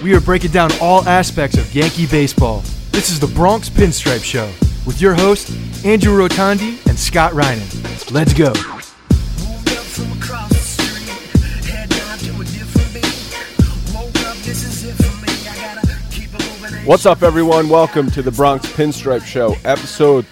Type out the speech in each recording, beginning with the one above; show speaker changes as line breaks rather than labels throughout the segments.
we are breaking down all aspects of Yankee baseball. This is the Bronx Pinstripe Show with your hosts, Andrew Rotondi and Scott Reinen. Let's go.
What's up, everyone? Welcome to the Bronx Pinstripe Show, episode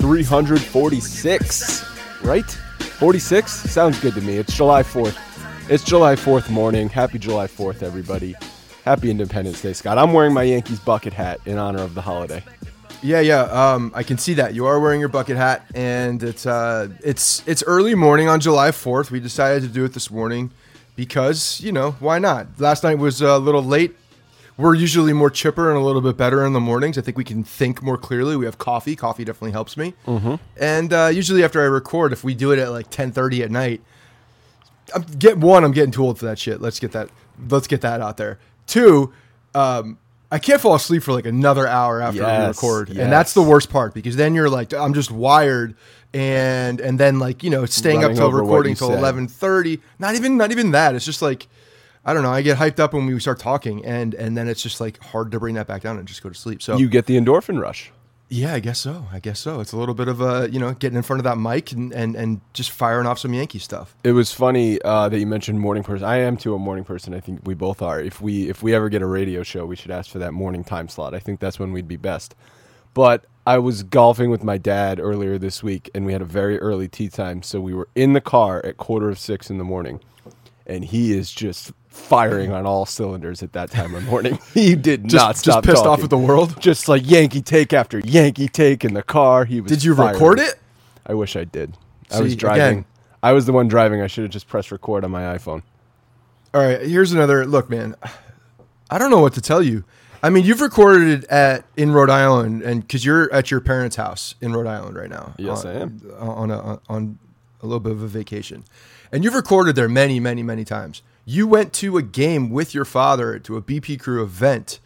346, right? 46? Sounds good to me. It's July 4th. It's July 4th morning. Happy July 4th, everybody. Happy Independence Day, Scott. I'm wearing my Yankees bucket hat in honor of the holiday.
Yeah. I can see that. You are wearing your bucket hat, and it's early morning on July 4th. We decided to do it this morning because, why not? Last night was a little late. We're usually more chipper and a little bit better in the mornings. I think we can think more clearly. We have coffee. Coffee definitely helps me. Mm-hmm. And usually after I record, if we do it at like 10:30 at night, I'm getting too old for that shit. Let's get that out there. Two, I can't fall asleep for like another hour after we record. Yes. And that's the worst part because then you're like, I'm just wired. And then like, staying up till recording till 11:30. Not even that. It's just like, I don't know. I get hyped up when we start talking, and then it's just like hard to bring that back down and just go to sleep. So
you get the endorphin rush.
Yeah, I guess so. It's a little bit of a getting in front of that mic and just firing off some Yankee stuff.
It was funny that you mentioned morning person. I am too a morning person. I think we both are. If we ever get a radio show, we should ask for that morning time slot. I think that's when we'd be best. But I was golfing with my dad earlier this week, and we had a very early tee time. So we were in the car at 5:45 in the morning, and he is just firing on all cylinders at that time of morning. He did not stop
just pissed
talking.
Off with the world?
Just like Yankee take after Yankee take in the car. He was.
Did you
firing.
record it?
I wish I did. I was driving. Again, I was the one driving. I should have just pressed record on my iPhone.
All right, here's another look, man. I don't know what to tell you. I mean, you've recorded it in Rhode Island, and because you're at your parents' house in Rhode Island right now.
Yes, I am
on a little bit of a vacation, and you've recorded there many, many, many times. You went to a game with your father to a BP Crew event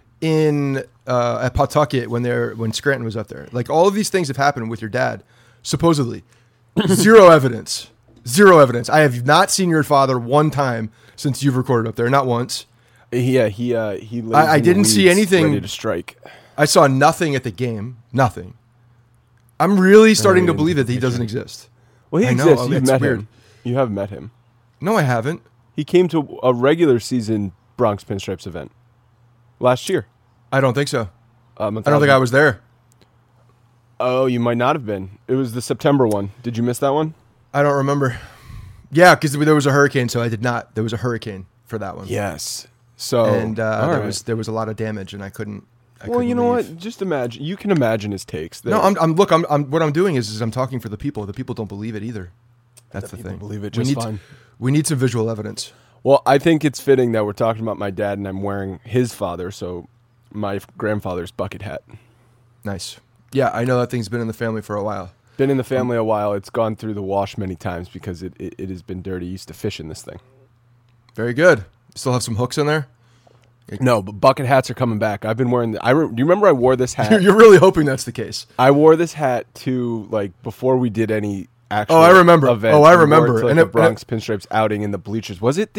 at Pawtucket when Scranton was up there. Like all of these things have happened with your dad, supposedly. Zero evidence. I have not seen your father one time since you've recorded up there, not once.
Yeah, he.
I didn't see anything.
Ready to strike.
I saw nothing at the game. Nothing. I'm really starting to believe that he doesn't exist.
Well, he exists. You've met him. You have met him.
No, I haven't.
He came to a regular season Bronx Pinstripes event last year.
I don't think so. I don't think I was there.
Oh, you might not have been. It was the September one. Did you miss that one?
I don't remember. Yeah, because there was a hurricane, so I did not. There was a hurricane for that one.
Yes. So
and there was a lot of damage, and I couldn't.
Well, you know what? Just imagine. You can imagine his takes.
No, what I'm doing is I'm talking for the people. The people don't believe it either. That's the thing.
Believe it just fine.
We need some visual evidence.
Well, I think it's fitting that we're talking about my dad, and I'm wearing his father, so my grandfather's bucket hat.
Nice. Yeah, I know that thing's been in the family for a while.
Been in the family a while. It's gone through the wash many times because it has been dirty. I used to fish in this thing.
Very good. Still have some hooks in there?
No, but bucket hats are coming back. I've been wearing do you remember I wore this hat?
You're really hoping that's the case.
I wore this hat to, before we did any actual
I remember.
event.
I remember.
To, a Bronx Pinstripes outing in the bleachers. Was it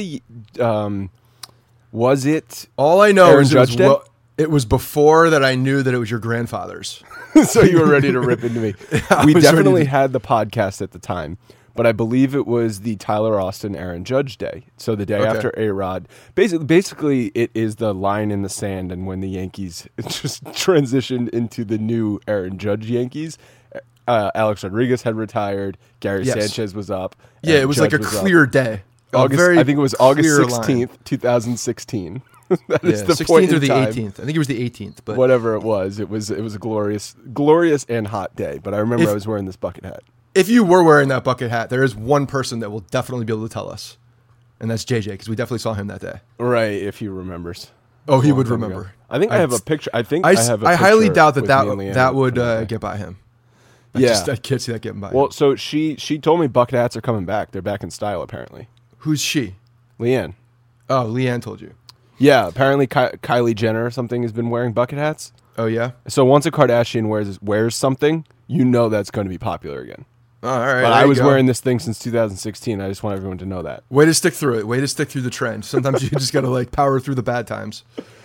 all I know
Aaron
is
Judge
it was before that I knew that it was your grandfather's.
So you were ready to rip into me. We definitely had the podcast at the time, but I believe it was the Tyler Austin Aaron Judge day. So the day after A-Rod. Basically, it is the line in the sand, and when the Yankees just transitioned into the new Aaron Judge Yankees, Alex Rodriguez had retired. Gary Sanchez was up.
Yeah, it was
Judge
like a clear day.
I think it was August 16th, 2016. That is the
16th
point
or the
time.
18th. I think it was the 18th. But
whatever it was a glorious and hot day. But I remember I was wearing this bucket hat.
If you were wearing that bucket hat, there is one person that will definitely be able to tell us, and that's JJ, because we definitely saw him that day.
Right, if he remembers.
Oh, he would remember.
Ago. I think I have a picture. I
highly doubt that would get by him. I can't see that getting by him.
Well, so she told me bucket hats are coming back. They're back in style, apparently.
Who's she?
Leanne.
Oh, Leanne told you.
Yeah, apparently Kylie Jenner or something has been wearing bucket hats.
Oh, yeah?
So once a Kardashian wears something, you know that's going to be popular again.
Oh, all right.
But I was wearing this thing since 2016. I just want everyone to know that.
Way to stick through it. Way to stick through the trend. Sometimes you just got to like power through the bad times.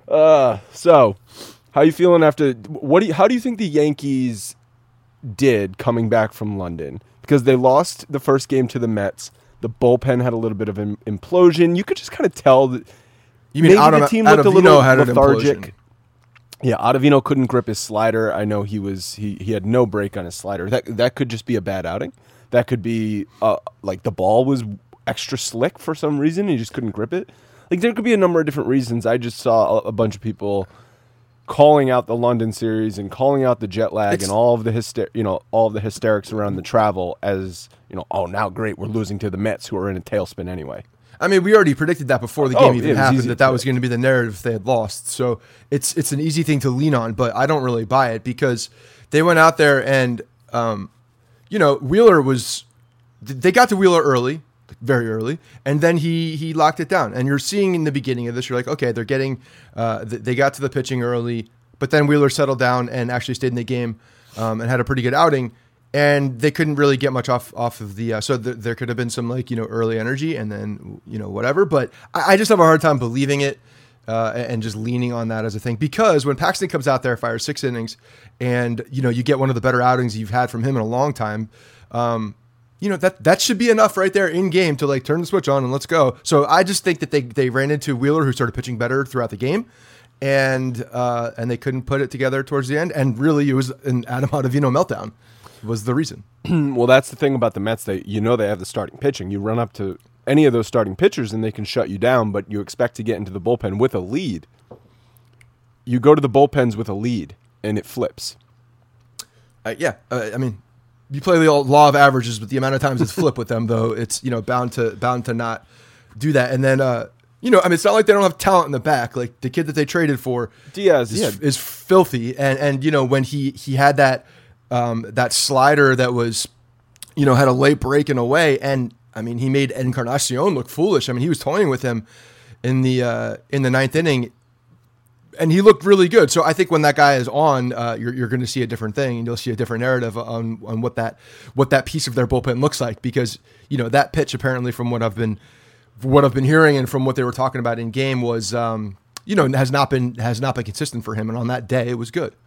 So, how you feeling after? How do you think the Yankees did coming back from London? Because they lost the first game to the Mets. The bullpen had a little bit of an implosion. You could just kind of tell that.
You mean
maybe the team looked a little lethargic.
Implosion.
Yeah, Ottavino couldn't grip his slider. I know he had no break on his slider. That could just be a bad outing. That could be like the ball was extra slick for some reason. He just couldn't grip it. Like there could be a number of different reasons. I just saw a bunch of people calling out the London series and calling out the jet lag and all of the hysterics around the travel as oh now great, we're losing to the Mets who are in a tailspin anyway.
I mean, we already predicted that before the game even happened, that was going to be the narrative if they had lost. So it's an easy thing to lean on, but I don't really buy it because they went out there and, Wheeler they got to Wheeler early, very early, and then he locked it down. And you're seeing in the beginning of this, you're like, okay, they're getting, they got to the pitching early, but then Wheeler settled down and actually stayed in the game and had a pretty good outing. And they couldn't really get much off of the so there could have been some early energy and then whatever, but I just have a hard time believing it and just leaning on that as a thing, because when Paxton comes out there, fires 6 innings, and you get one of the better outings you've had from him in a long time, that should be enough right there in game to turn the switch on and let's go. So I just think that they ran into Wheeler, who started pitching better throughout the game, and they couldn't put it together towards the end, and really it was an Adam Ottavino meltdown was the reason.
Well, that's the thing about the Mets. They have the starting pitching. You run up to any of those starting pitchers and they can shut you down, but you expect to get into the bullpen with a lead. You go to the bullpens with a lead and it flips.
I mean, you play the law of averages, but the amount of times it's flipped with them, though, it's bound to not do that. And then it's not like they don't have talent in the back. Like the kid that they traded for,
Diaz,
is filthy. And when he had that slider that was, had a late break and away. And I mean, he made Encarnacion look foolish. I mean, he was toying with him in the 9th inning, and he looked really good. So I think when that guy is on, you're going to see a different thing, and you'll see a different narrative on what that piece of their bullpen looks like, because that pitch, apparently from what I've been hearing and from what they were talking about in game, was has not been consistent for him, and on that day it was good.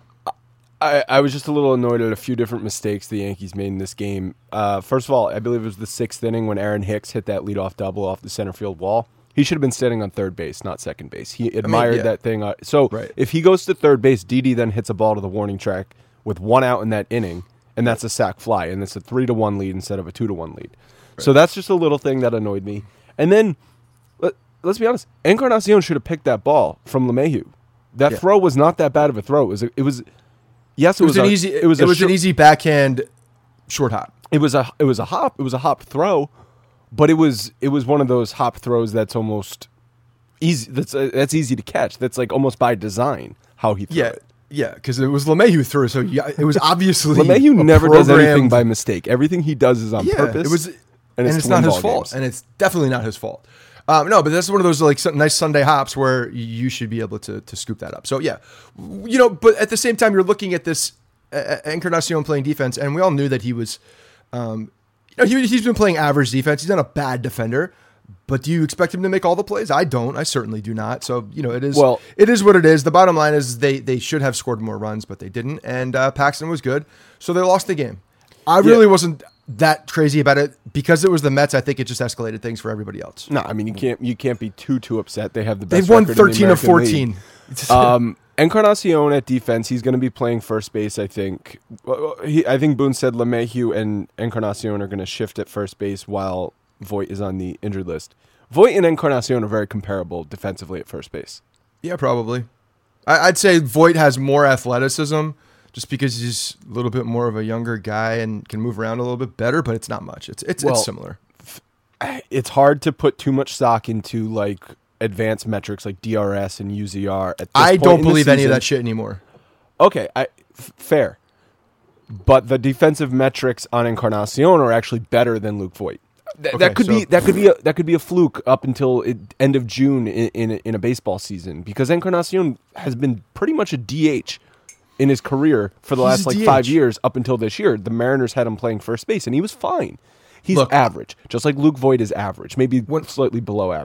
I was just a little annoyed at a few different mistakes the Yankees made in this game. First of all, I believe it was the 6th inning when Aaron Hicks hit that leadoff double off the center field wall. He should have been sitting on third base, not second base. He admired that thing. If he goes to third base, Didi then hits a ball to the warning track with 1 out in that inning, and that's a sac fly, and it's a 3-1 lead instead of a 2-1 lead. Right. So that's just a little thing that annoyed me. And then, let's be honest, Encarnacion should have picked that ball from LeMahieu. That throw was not that bad of a throw. It was an
easy backhand short hop.
It was a hop. It was a hop throw, but it was one of those hop throws that's almost easy. That's easy to catch. That's like almost by design how he threw it.
Yeah, because it was LeMahieu threw. So it was obviously
LeMahieu never does anything by mistake. Everything he does is on purpose.
And it's not his fault. And it's definitely not his fault. No, but that's one of those nice Sunday hops where you should be able to scoop that up. So yeah, but at the same time, you're looking at this Encarnacion playing defense, and we all knew that he was, he's been playing average defense. He's not a bad defender, but do you expect him to make all the plays? I don't. I certainly do not. So it is what it is. The bottom line is they should have scored more runs, but they didn't. And Paxton was good, so they lost the game. I really wasn't that crazy about it because it was the Mets. I think it just escalated things for everybody else.
No, I mean you can't be too upset. They have the best.
They've won 13 of 14.
Encarnacion at defense. He's going to be playing first base. I think. I think Boone said LeMahieu and Encarnacion are going to shift at first base while Voit is on the injured list. Voit and Encarnacion are very comparable defensively at first base.
Yeah, probably. I'd say Voit has more athleticism, just because he's a little bit more of a younger guy and can move around a little bit better, but it's not much. It's similar.
It's hard to put too much stock into like advanced metrics like DRS and UZR. At this
I don't believe any of that shit anymore.
Okay, fair. But the defensive metrics on Encarnacion are actually better than Luke Voit. That could be a fluke up until end of June in a baseball season, because Encarnacion has been pretty much a DH in his career for the last 5 years up until this year. The Mariners had him playing first base, and he was fine. He's average, just like Luke Voit is average, maybe slightly below average.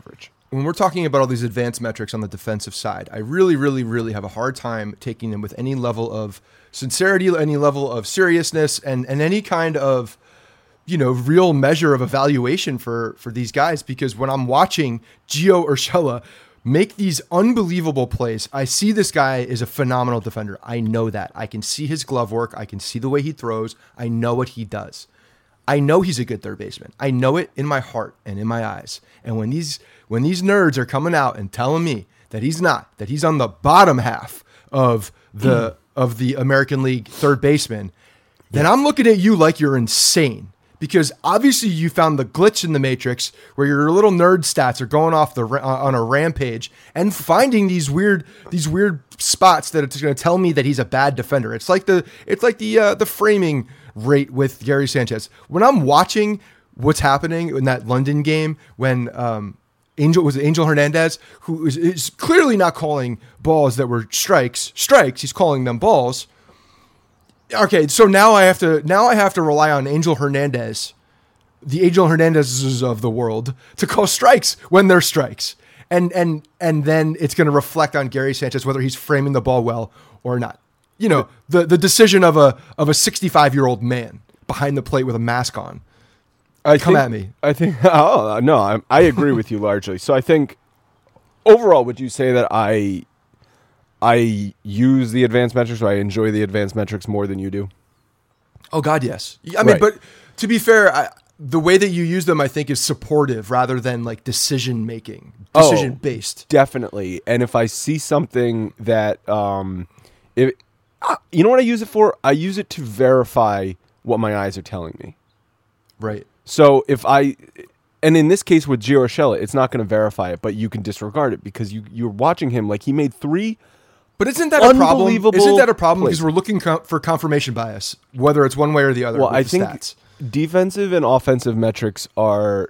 when we're talking about all these advanced metrics on the defensive side, I really, really, really have a hard time taking them with any level of sincerity, any level of seriousness, and any kind of, real measure of evaluation for these guys. Because when I'm watching Gio Urshela make these unbelievable plays, I see this guy is a phenomenal defender. I know that. I can see his glove work. I can see the way he throws. I know what he does. I know he's a good third baseman. I know it in my heart and in my eyes. And when these nerds are coming out and telling me that he's not, that he's on the bottom half of the American League third baseman, then I'm looking at you like you're insane. Because obviously you found the glitch in the matrix where your little nerd stats are going off on a rampage and finding these weird spots that it's going to tell me that he's a bad defender. It's like the framing rate with Gary Sanchez. When I'm watching what's happening in that London game when Angel Hernandez, who is clearly not calling balls that were strikes, he's calling them balls. Okay, so now I have to rely on Angel Hernandez, the Angel Hernandezes of the world, to call strikes when they're strikes. And then it's going to reflect on Gary Sanchez whether he's framing the ball well or not. The decision of a 65-year-old man behind the plate with a mask on. Come at me.
I think I agree with you largely. So I think overall, would you say that I use the advanced metrics, or I enjoy the advanced metrics more than you do?
Oh God, yes. I mean, but to be fair, the way that you use them, I think, is supportive rather than like decision based.
Definitely. And if I see something that, you know what I use it for? I use it to verify what my eyes are telling me.
Right.
So and in this case with Gio Urshela, it's not going to verify it, but you can disregard it because you're watching him like he made 3.
But isn't that a problem? Isn't that a problem
plays.
Because we're looking for confirmation bias, whether it's one way or the other?
Well, I think
stats.
Defensive and offensive metrics are.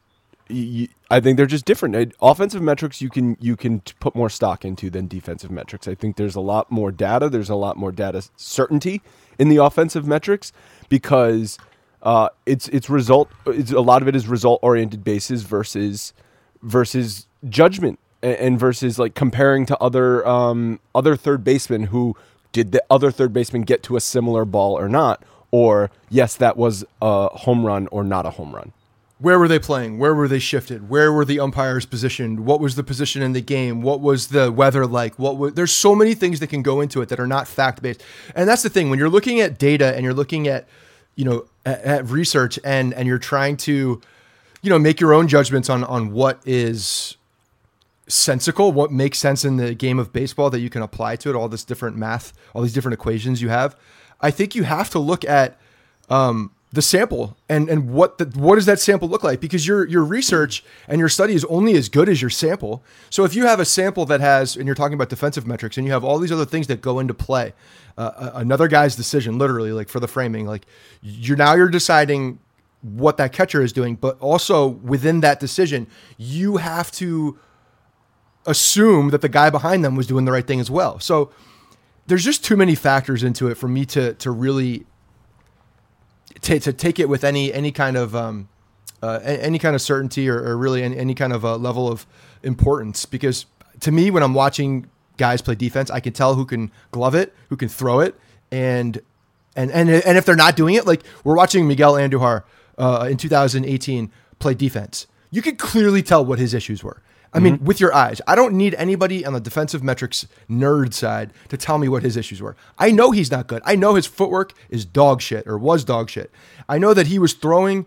I think they're just different. Offensive metrics you can put more stock into than defensive metrics. I think there's a lot more data. There's a lot more data certainty in the offensive metrics because it's result. A lot of it is result oriented basis versus judgment and versus like comparing to other third basemen who did the other third baseman get to a similar ball or not, or yes, that was a home run or not a home run.
Where were they playing? Where were they shifted? Where were the umpires positioned? What was the position in the game? What was the weather like? There's so many things that can go into it that are not fact-based. And that's the thing. When you're looking at data and you're looking at, at research and you're trying to, make your own judgments on what is sensical, what makes sense in the game of baseball that you can apply to it, all this different math, all these different equations you have. I think you have to look at, the sample and what does that sample look like? Because your research and your study is only as good as your sample. So if you have a sample that has, and you're talking about defensive metrics, and you have all these other things that go into play, another guy's decision, literally, like for the framing, like you're deciding what that catcher is doing, but also within that decision, you have to assume that the guy behind them was doing the right thing as well. So there's just too many factors into it for me to really to take it with any kind of certainty or really any kind of level of importance. Because to me, when I'm watching guys play defense, I can tell who can glove it, who can throw it, and if they're not doing it, like we're watching Miguel Andujar in 2018 play defense. You could clearly tell what his issues were. I mean, with your eyes. I don't need anybody on the defensive metrics nerd side to tell me what his issues were. I know he's not good. I know his footwork is dog shit or was dog shit. I know that he was throwing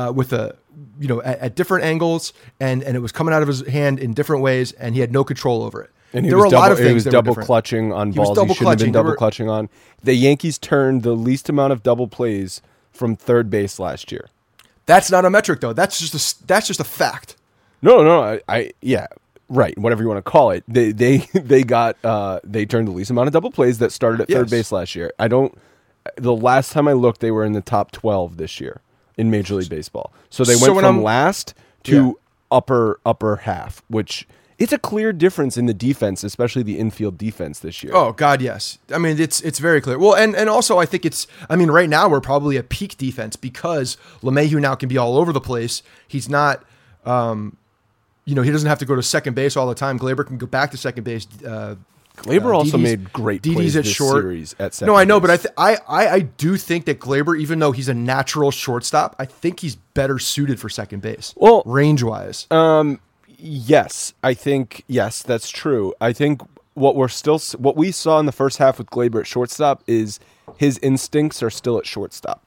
at different angles and it was coming out of his hand in different ways and he had no control over it.
And there were a lot of things. He was double clutching on balls he shouldn't have been double clutching on. The Yankees turned the least amount of double plays from third base last year.
That's not a metric though. That's just a fact.
No, yeah, right. Whatever you want to call it, they turned the least amount of double plays that started at third base last year. The last time I looked, they were in the top 12 this year in Major League Baseball. So they went from last to upper half, which it's a clear difference in the defense, especially the infield defense this year.
Oh God, yes. I mean, it's very clear. Well, and also I think right now we're probably at peak defense because LeMahieu now can be all over the place. He's not. he doesn't have to go to second base all the time. Gleyber can go back to second base.
Gleyber also
Didi's-
made great
Didi's
plays
at
this
short.
series at second.
No, I know,
base.
but I do think that Gleyber, even though he's a natural shortstop, I think he's better suited for second base.
Well,
range wise.
Yes, I think that's true. I think what we saw in the first half with Gleyber at shortstop is his instincts are still at shortstop.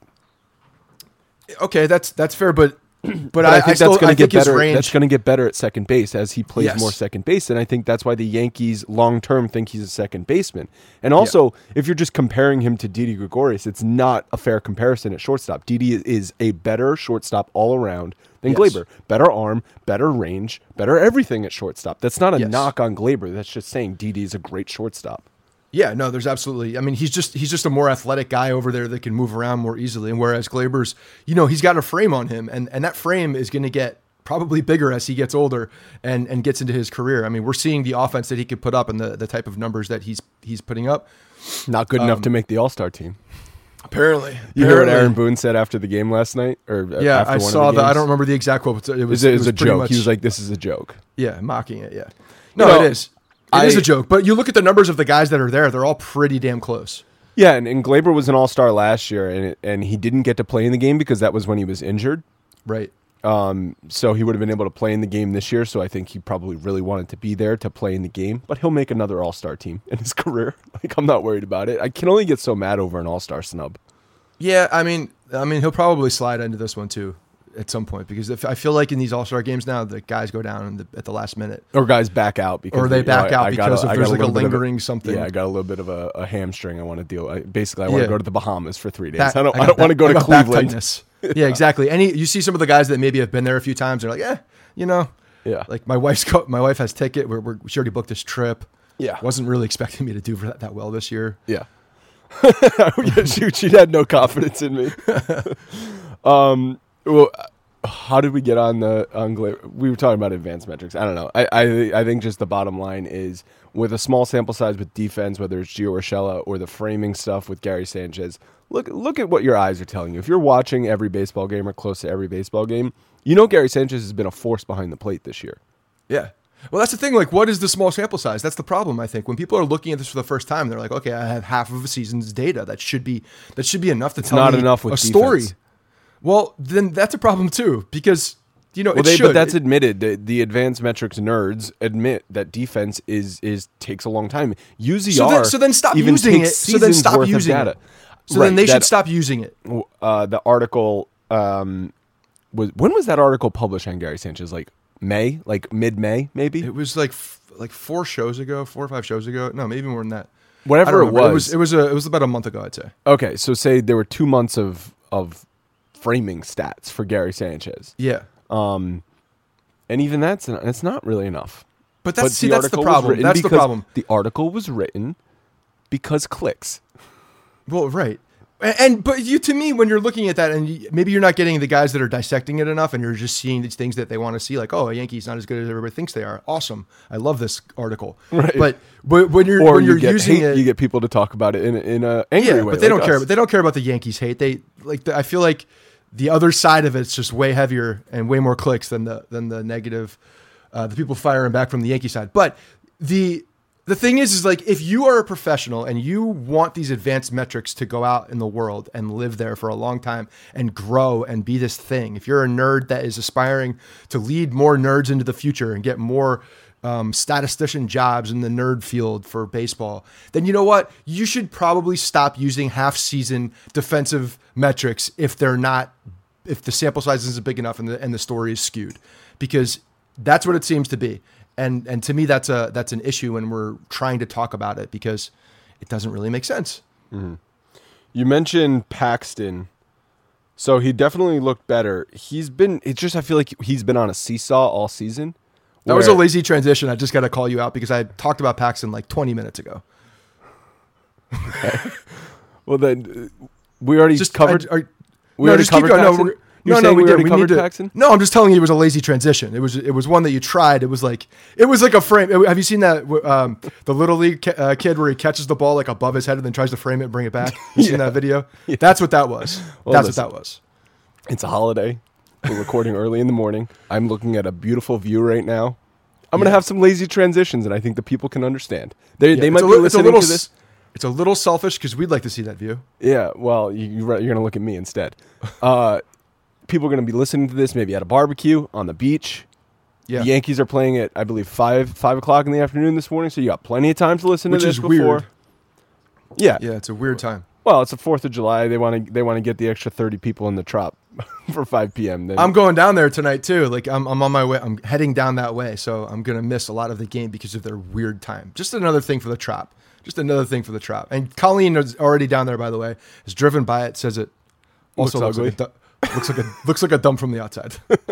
Okay, that's fair, but
I think
I
that's going to get
his
better.
range.
That's going to get better at second base as he plays
Yes.
more second base, and I think that's why the Yankees long term think he's a second baseman. And also, if you're just comparing him to Didi Gregorius, it's not a fair comparison at shortstop. Didi is a better shortstop all around than
Yes.
Gleyber. Better arm, better range, better everything at shortstop. That's not a
Yes.
knock on Gleyber. That's just saying Didi is a great shortstop.
Yeah, no, there's absolutely. I mean, he's just a more athletic guy over there that can move around more easily. And whereas Gleyber's, he's got a frame on him, and that frame is going to get probably bigger as he gets older and gets into his career. I mean, we're seeing the offense that he could put up and the type of numbers that he's putting up.
Not good enough to make the All-Star team.
Apparently,
You heard what Aaron Boone said after the game last night, or
Yeah,
after
I
one
saw
of the
that. I
games?
don't remember the exact quote, but it was
It was a
pretty
joke.
much-
He was like, "This is a joke."
yeah, mocking it. Yeah, no, it is. It is a joke. But you look at the numbers of the guys that are there; they're all pretty damn close.
Yeah, and Gleyber was an All-Star last year, and he didn't get to play in the game because that was when he was injured.
Right.
So he would have been able to play in the game this year. So I think he probably really wanted to be there to play in the game. But he'll make another All-Star team in his career. Like, I'm not worried about it. I can only get so mad over an All-Star snub.
Yeah, I mean, he'll probably slide into this one too at some point because I feel like in these All-Star games now, the guys go down at the last minute,
Or guys back out because
or they back out
I
because
got
there's like a
little bit of
lingering something.
Yeah, I got a little bit of a hamstring I want to deal. I want to go to the Bahamas for 3 days.
Back-
I don't
got
want to go
I
to
got back
Cleveland.
tightness. Yeah, exactly. You see some of the guys that maybe have been there a few times. They're like,
Yeah.
like my wife has ticket. She already booked this trip.
Yeah.
Wasn't really expecting me to do that well this year.
Yeah. Yeah, she had no confidence in me. Well, how did we get on Gleyber? We were talking about advanced metrics. I don't know. I think just the bottom line is with a small sample size with defense, whether it's Gio Urshela or the framing stuff with Gary Sanchez, look at what your eyes are telling you. If you're watching every baseball game or close to every baseball game, Gary Sanchez has been a force behind the plate this year.
Yeah. Well, that's the thing. Like, what is the small sample size? That's the problem, I think. When people are looking at this for the first time, they're like, okay, I have half of a season's data. That should be enough to tell
not
me
enough with
a story.
defense.
Well, then that's a problem too, because
But that's admitted. The advanced metrics nerds admit that defense takes a long time. UZR
so then stop
even
using
takes
it. So then
seasons
stop
worth of
using
data.
it. So then
Right,
they should
that-
stop using it.
The article when was that article published on Gary Sanchez? Like May, like mid-May, maybe.
It was like 4 or 5 shows ago. No, maybe more than that.
Whatever
I don't
it
remember.
was.
It was about a month ago, I'd say.
Okay, so say there were 2 months of framing stats for Gary Sanchez,
Yeah,
and even that's not really enough.
but that's the
article was
problem.
written
That's the
because
problem.
The article was written because clicks.
Well, right. But to me, when you're looking at that, and maybe you're not getting the guys that are dissecting it enough, and you're just seeing these things that they want to see, like, oh, a Yankee's not as good as everybody thinks they are. Awesome, I love this article.
Right.
But when you're using it,
you get people to talk about it in a angry way.
but they
like
don't care.
us.
But they don't care about the Yankees hate. They I feel like the other side of it's just way heavier and way more clicks than the negative. The people firing back from the Yankee side, but the thing is like if you are a professional and you want these advanced metrics to go out in the world and live there for a long time and grow and be this thing, if you're a nerd that is aspiring to lead more nerds into the future and get more statistician jobs in the nerd field for baseball, then you know what? You should probably stop using half-season defensive metrics if the sample size isn't big enough and the story is skewed, because that's what it seems to be. And to me, that's an issue when we're trying to talk about it, because it doesn't really make sense.
Mm-hmm. You mentioned Paxton, so he definitely looked better. I feel like he's been on a seesaw all season.
That was a lazy transition. I just got to call you out because I talked about Paxton like 20 minutes ago.
Well, then we already covered.
We already covered Paxton. No, we did. We need to.
Paxton?
No, I'm just telling you, it was a lazy transition. It was one that you tried. It was like a frame. Have you seen that the little league kid where he catches the ball like above his head and then tries to frame it and bring it back? You seen that video? Yeah. That's what that was.
Well,
That's what that was.
It's a holiday. We're recording early in the morning. I'm looking at a beautiful view right now. I'm going to have some lazy transitions, and I think the people can understand. They might be listening to this.
It's a little selfish because we'd like to see that view.
Yeah, well, you're going to look at me instead. People are going to be listening to this maybe at a barbecue, on the beach. Yeah. The Yankees are playing at, I believe, 5 o'clock in the afternoon this morning, so you got plenty of time to listen to this before. Which is weird. Yeah.
Yeah, it's a weird time.
Well, it's the 4th of July. They want to get the extra 30 people in the Trop for 5 p.m.
I'm going down there tonight, too. Like, I'm on my way. I'm heading down that way, so I'm going to miss a lot of the game because of their weird time. Just another thing for the Trop. And Colleen is already down there, by the way. Is driven by it, says it also looks like a dump from the outside.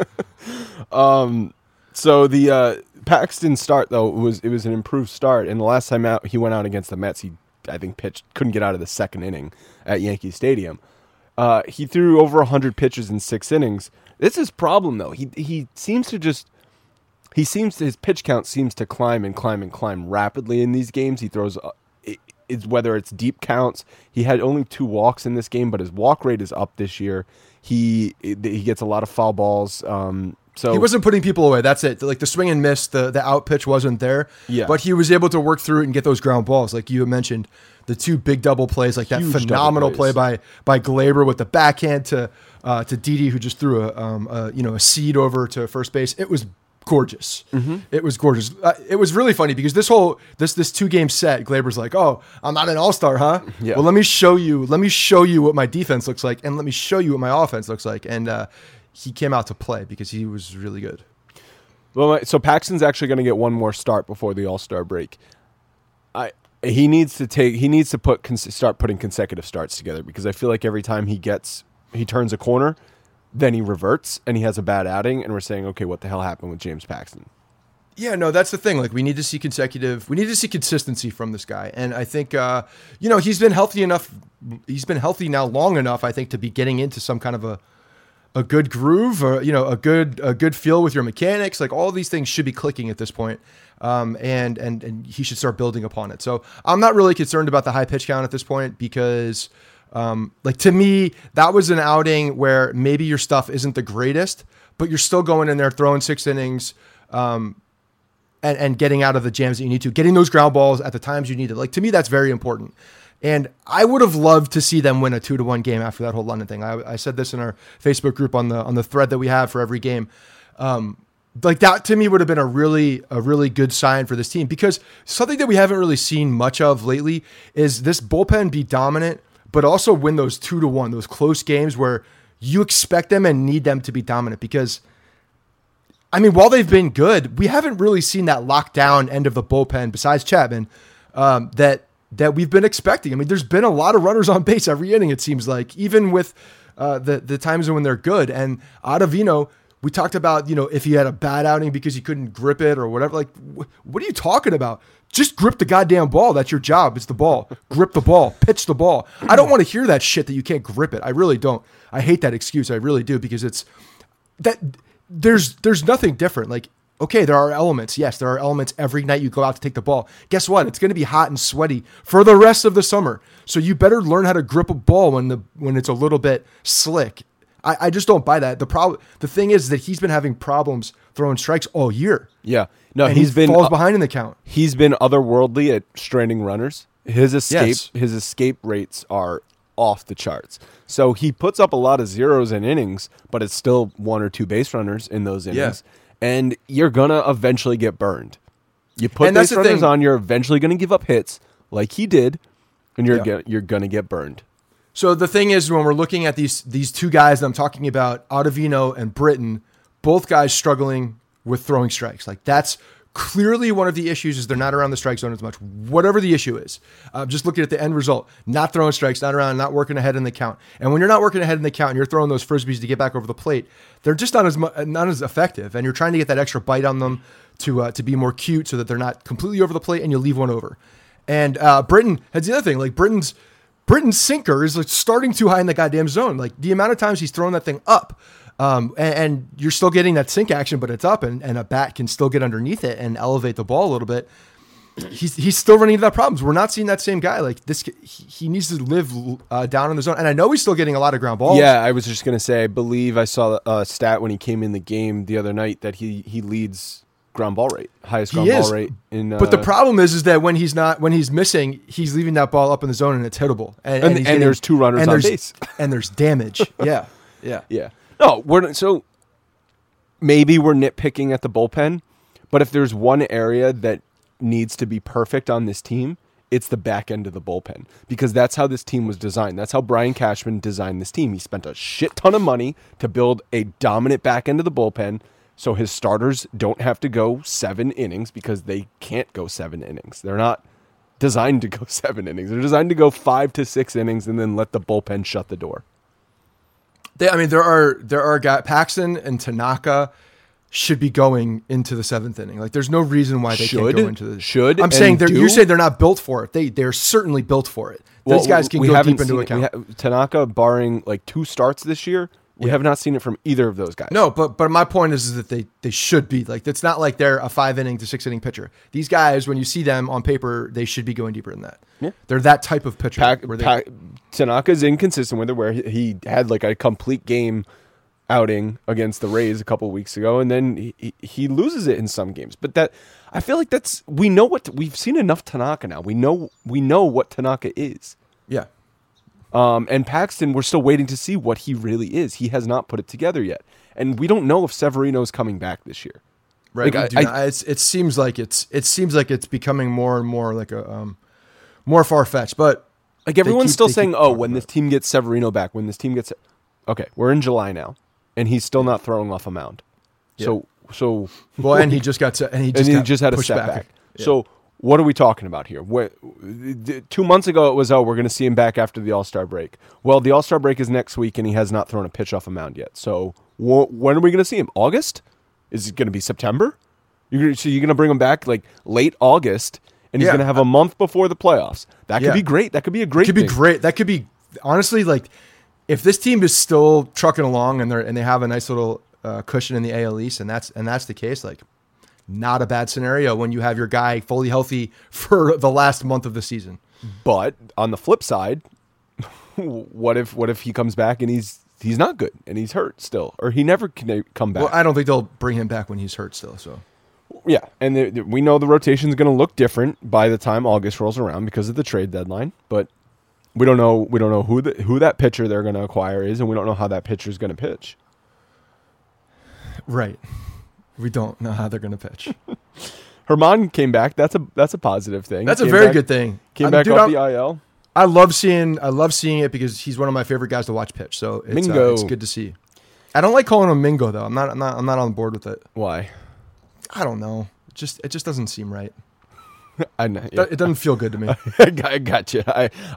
So the Paxton start, though, it was an improved start. And the last time out, he went out against the Mets, he, I think, couldn't get out of the second inning at Yankee Stadium. He threw over 100 pitches in 6 innings. This is his problem, though. He seems to his pitch count seems to climb and climb and climb rapidly in these games. He throws, whether it's deep counts. He had only 2 walks in this game, but his walk rate is up this year. He gets a lot of foul balls. So
he wasn't putting people away. That's it. Like the swing and miss, the out pitch wasn't there. Yeah. But he was able to work through it and get those ground balls, like you mentioned. The 2 big double plays, like
huge
that phenomenal play by Glaber with the backhand to Didi, who just threw a seed over to first base. It was gorgeous. Mm-hmm. It was gorgeous. It was really funny because this 2-game set, Glaber's like, "Oh, I'm not an all-star, huh? Yeah. Well, let me show you what my defense looks like, and let me show you what my offense looks like." And he came out to play because he was really good.
Well, so Paxton's actually going to get one more start before the All-Star break. He needs to start putting consecutive starts together because I feel like every time he turns a corner, then he reverts and he has a bad outing, and we're saying, okay, what the hell happened with James Paxton?
Yeah, no, that's the thing. Like, we need to see consistency from this guy, and I think he's been healthy enough. He's been healthy now long enough, I think, to be getting into some kind of a good groove, or a good feel with your mechanics. Like, all these things should be clicking at this point. And he should start building upon it. So I'm not really concerned about the high pitch count at this point because, to me, that was an outing where maybe your stuff isn't the greatest, but you're still going in there throwing 6 innings, and getting out of the jams that you need to, getting those ground balls at the times you need it. Like, to me, that's very important. And I would have loved to see them win a 2-1 game after that whole London thing. I said this in our Facebook group on the thread that we have for every game. Like, that to me would have been a really good sign for this team, because something that we haven't really seen much of lately is this bullpen be dominant, but also win those 2-1, those close games where you expect them and need them to be dominant. Because, I mean, while they've been good, we haven't really seen that lockdown end of the bullpen besides Chapman that we've been expecting. I mean, there's been a lot of runners on base every inning, it seems like, even with the times when they're good. And Ottavino, we talked about, if he had a bad outing because he couldn't grip it or whatever. Like, what are you talking about? Just grip the goddamn ball. That's your job. It's the ball. Grip the ball. Pitch the ball. I don't want to hear that shit that you can't grip it. I really don't. I hate that excuse. I really do, because it's that there's nothing different. Like, okay, there are elements. Yes, there are elements every night you go out to take the ball. Guess what? It's going to be hot and sweaty for the rest of the summer. So you better learn how to grip a ball when it's a little bit slick. I just don't buy that. The thing is that he's been having problems throwing strikes all year.
Yeah. No,
and he falls behind in the count.
He's been otherworldly at stranding runners. His escape rates are off the charts. So he puts up a lot of zeros in innings, but it's still 1 or 2 base runners in those innings. Yeah. And you're going to eventually get burned. You put base runners on, you're eventually going to give up hits like he did, and you're going to get burned.
So the thing is, when we're looking at these 2 guys that I'm talking about, Ottavino and Britton, both guys struggling with throwing strikes. Like, that's clearly one of the issues, is they're not around the strike zone as much. Whatever the issue is, just looking at the end result, not throwing strikes, not around, not working ahead in the count. And when you're not working ahead in the count and you're throwing those frisbees to get back over the plate, they're just not as effective. And you're trying to get that extra bite on them to be more cute so that they're not completely over the plate and you leave one over. And Britton, that's the other thing. Like, Britton's sinker is like starting too high in the goddamn zone. Like, the amount of times he's throwing that thing up, and you're still getting that sink action, but it's up, and a bat can still get underneath it and elevate the ball a little bit. he's still running into that problems. We're not seeing that same guy. Like this, he needs to live down in the zone. And I know he's still getting a lot of ground balls.
Yeah, I was just gonna say. I believe I saw a stat when he came in the game the other night that he leads ground ball rate, highest ground ball rate in.
But the problem is that when he's missing, he's leaving that ball up in the zone and it's hittable. And
there's 2 runners on base,
and there's damage. Yeah.
No, so maybe we're nitpicking at the bullpen, but if there's one area that needs to be perfect on this team, it's the back end of the bullpen, because that's how this team was designed. That's how Brian Cashman designed this team. He spent a shit ton of money to build a dominant back end of the bullpen, so his starters don't have to go 7 innings, because they can't go 7 innings. They're not designed to go 7 innings. They're designed to go 5 to 6 innings and then let the bullpen shut the door.
There are guys, Paxton and Tanaka should be going into the 7th inning. Like, there's no reason why they can't go into the. I'm saying you say they're not built for it. They're certainly built for it. These guys can go deep into account.
Tanaka, barring like 2 starts this year, we have not seen it from either of those guys.
No, but my point is that they should be. Like, it's not like they're a 5-inning to 6-inning pitcher. These guys, when you see them on paper, they should be going deeper than that. Yeah. They're that type of pitcher.
Tanaka's inconsistent with it, where he had like a complete game outing against the Rays a couple of weeks ago, and then he loses it in some games. But that, I feel like we've seen enough Tanaka now. We know what Tanaka is.
Yeah.
And Paxton, we're still waiting to see what he really is. He has not put it together yet, and we don't know if Severino's coming back this year.
Right. Like, it seems like it's becoming more and more like a more far fetched. But
like everyone's still saying, "Oh, when this team gets Severino back, when this team gets," okay, we're in July now, and he's still not throwing off a mound. Yeah. So
well, and he just got had a setback.
Yeah. So what are we talking about here? 2 months ago, it was, we're going to see him back after the All-Star break. Well, the All-Star break is next week, and he has not thrown a pitch off a mound yet. So when are we going to see him? August? Is it going to be September? You're going to bring him back like late August, and he's going to have a month before the playoffs. That could be great. That could be a great thing.
It could be great. That could be, honestly, like, if this team is still trucking along and they have a nice little cushion in the AL East, and that's the case, like, not a bad scenario when you have your guy fully healthy for the last month of the season.
But on the flip side, what if he comes back and he's not good and he's hurt still, or he never can come back?
Well, I don't think they'll bring him back when he's hurt still. So
yeah, and we know the rotation is going to look different by the time August rolls around because of the trade deadline. But we don't know who that pitcher they're going to acquire is, and we don't know how that pitcher is going to pitch.
Right. We don't know how they're going to pitch.
Herman came back. That's a positive thing.
That's a very good thing.
Came back off the IL.
I love seeing it because he's one of my favorite guys to watch pitch. So it's good to see. I don't like calling him Mingo though. I'm not on board with it.
Why?
I don't know. It just doesn't seem right.
I know. Yeah.
It doesn't feel good to me.
I got you.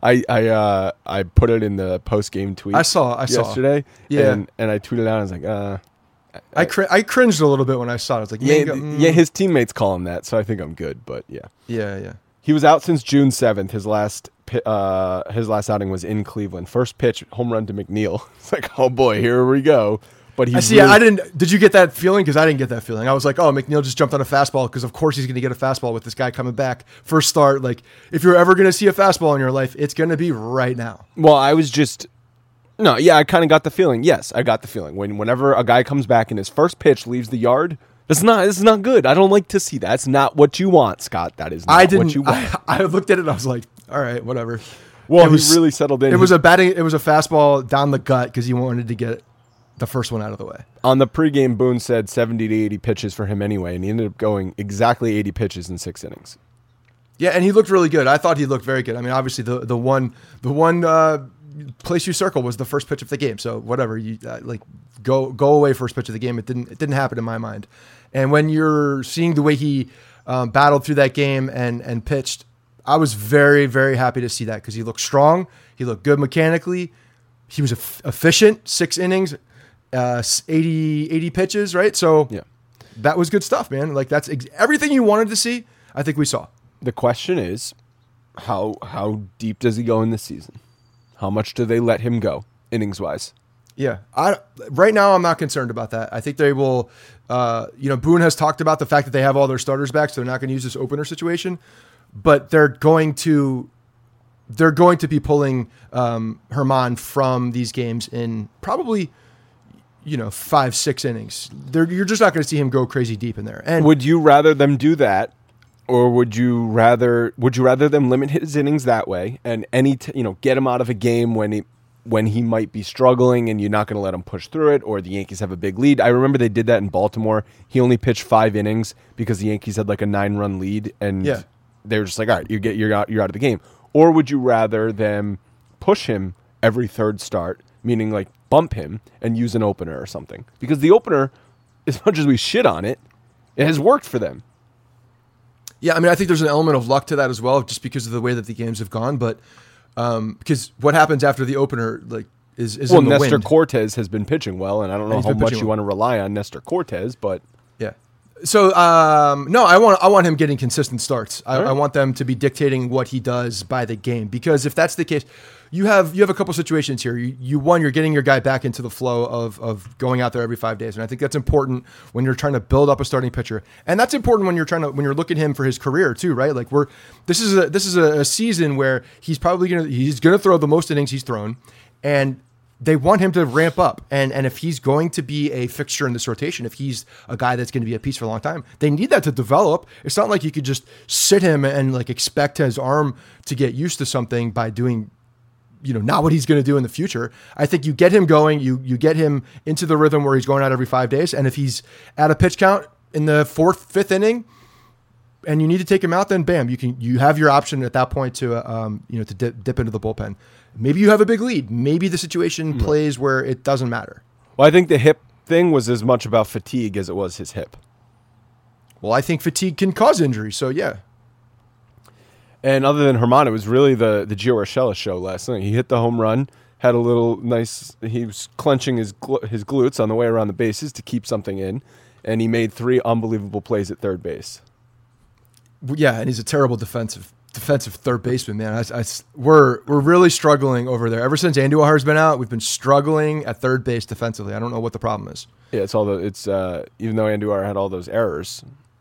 I put it in the post game tweet.
I saw
yesterday. Yeah, and I tweeted out. I was like,
I cringed a little bit when I saw it. I was like,
yeah, his teammates call him that, so I think I'm good. But
yeah.
He was out since June 7th. His last outing was in Cleveland. First pitch, home run to McNeil. It's like, oh boy, here we go. But
I didn't. Did you get that feeling? Because I didn't get that feeling. I was like, oh, McNeil just jumped on a fastball because of course he's going to get a fastball with this guy coming back. First start, like if you're ever going to see a fastball in your life, it's going to be right now.
Well, I was just. No, yeah, I kind of got the feeling. Yes, I got the feeling. Whenever a guy comes back and his first pitch leaves the yard, this is not good. I don't like to see that. That's not what you want, Scott. That is not what you want.
I looked at it and I was like, all right, whatever.
Well, he really settled in.
It was a fastball down the gut because he wanted to get the first one out of the way.
On the pregame, Boone said 70 to 80 pitches for him anyway, and he ended up going exactly 80 pitches in 6 innings.
Yeah, and he looked really good. I thought he looked very good. I mean, obviously the one place you circle was the first pitch of the game. So whatever, you go away first pitch of the game. It didn't happen in my mind. And when you're seeing the way he battled through that game and pitched, I was very, very happy to see that because he looked strong. He looked good mechanically. He was efficient. 6 innings, 80 pitches, right? So
yeah,
that was good stuff, man. Like that's everything you wanted to see. I think we saw.
The question is, how deep does he go in this season? How much do they let him go innings wise?
Yeah, right now I'm not concerned about that. I think they will. Boone has talked about the fact that they have all their starters back, so they're not going to use this opener situation. But they're going to be pulling Herman from these games in probably 5-6 innings. You're just not going to see him go crazy deep in there. And
would you rather them do that, or would you rather them limit his innings that way and get him out of a game when he might be struggling and you're not going to let him push through it, or the Yankees have a big lead? I remember they did that in Baltimore. He only pitched 5 innings because the Yankees had like a 9-run lead, and they were just like, all right, you're out of the game. Or would you rather them push him every third start, meaning like bump him and use an opener or something? Because the opener, as much as we shit on it, it has worked for them.
Yeah, I mean, I think there's an element of luck to that as well, just because of the way that the games have gone. But because what happens after the opener, is in the
Nestor
wind.
Cortes has been pitching well, and I don't know how much you want to rely on Nestor Cortes, but
yeah. So no, I want him getting consistent starts. I want them to be dictating what he does by the game, because if that's the case, you have a couple situations here. You're getting your guy back into the flow of going out there every 5 days, and I think that's important when you're trying to build up a starting pitcher, and that's important when you're looking at him for his career too, right? Like this is a season where he's probably gonna throw the most innings he's thrown, and they want him to ramp up. And if he's going to be a fixture in this rotation, if he's a guy that's going to be a piece for a long time, they need that to develop. It's not like you could just sit him and expect his arm to get used to something by doing, not what he's going to do in the future. I think you get him going, you get him into the rhythm where he's going out every 5 days. And if he's at a pitch count in the 4th, 5th inning, and you need to take him out, then bam, you have your option at that point to dip into the bullpen. Maybe you have a big lead. Maybe the situation plays where it doesn't matter.
Well, I think the hip thing was as much about fatigue as it was his hip.
Well, I think fatigue can cause injury, so yeah.
And other than Herman, it was really the Gio Urshela show last night. He hit the home run, had a little nice. He was clenching his glutes on the way around the bases to keep something in, and he made 3 unbelievable plays at third base.
Yeah, and he's a terrible defensive third baseman, man. We're really struggling over there. Ever since Andujar's been out, we've been struggling at third base defensively. I don't know what the problem is.
Yeah, even though Andujar had all those errors,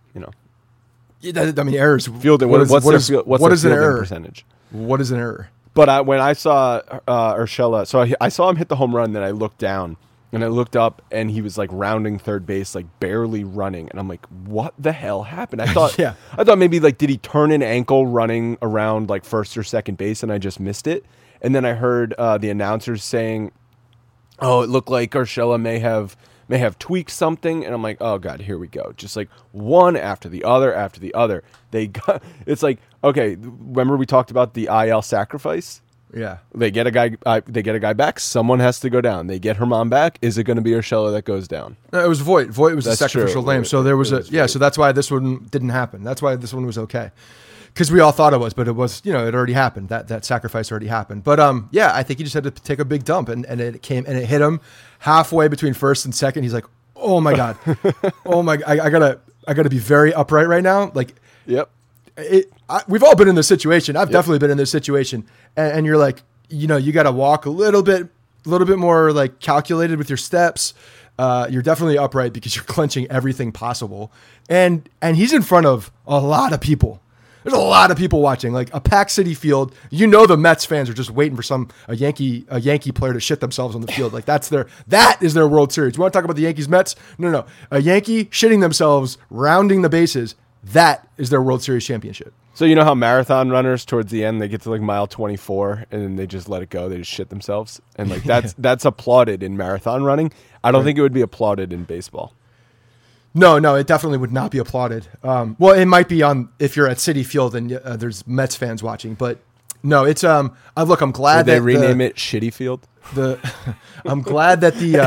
Yeah, I mean, errors.
Fielding. What is an error percentage?
What is an error?
But when I saw Urshela, so I saw him hit the home run, then I looked down. And I looked up, and he was rounding third base, barely running, and I'm like, "What the hell happened?" I thought, I thought maybe did he turn an ankle running around first or second base, and I just missed it. And then I heard the announcers saying, "Oh, it looked like Urshela may have tweaked something," and I'm like, "Oh God, here we go!" Just one after the other after the other. It's okay. Remember we talked about the IL sacrifice?
Yeah,
they get a guy back. Someone has to go down. They get Herman back. Is it going to be Urshela that goes down?
No, it was Voit. Voit was the sacrificial lamb. So there was
Voit.
So that's why this one didn't happen. That's why this one was okay, because we all thought it was, but it was. It already happened. That sacrifice already happened. But I think he just had to take a big dump, and it came and it hit him halfway between first and second. He's like, "Oh my God, oh my! I gotta be very upright right now."
Yep.
We've all been in this situation. I've definitely been in this situation, and you're like, you got to walk a little bit more calculated with your steps. You're definitely upright because you're clenching everything possible, and he's in front of a lot of people. There's a lot of people watching, a packed City Field. The Mets fans are just waiting for a Yankee player to shit themselves on the field. That is their World Series. You want to talk about the Yankees Mets? No. A Yankee shitting themselves, rounding the bases. That is their World Series championship.
So you know how marathon runners towards the end, they get to mile 24 and then they just let it go. They just shit themselves. And that's applauded in marathon running. I don't think it would be applauded in baseball.
No, it definitely would not be applauded. Well, it might be if you're at Citi Field and there's Mets fans watching, but no, it's I'm glad
Would they rename it Shitty Field.
I'm glad that the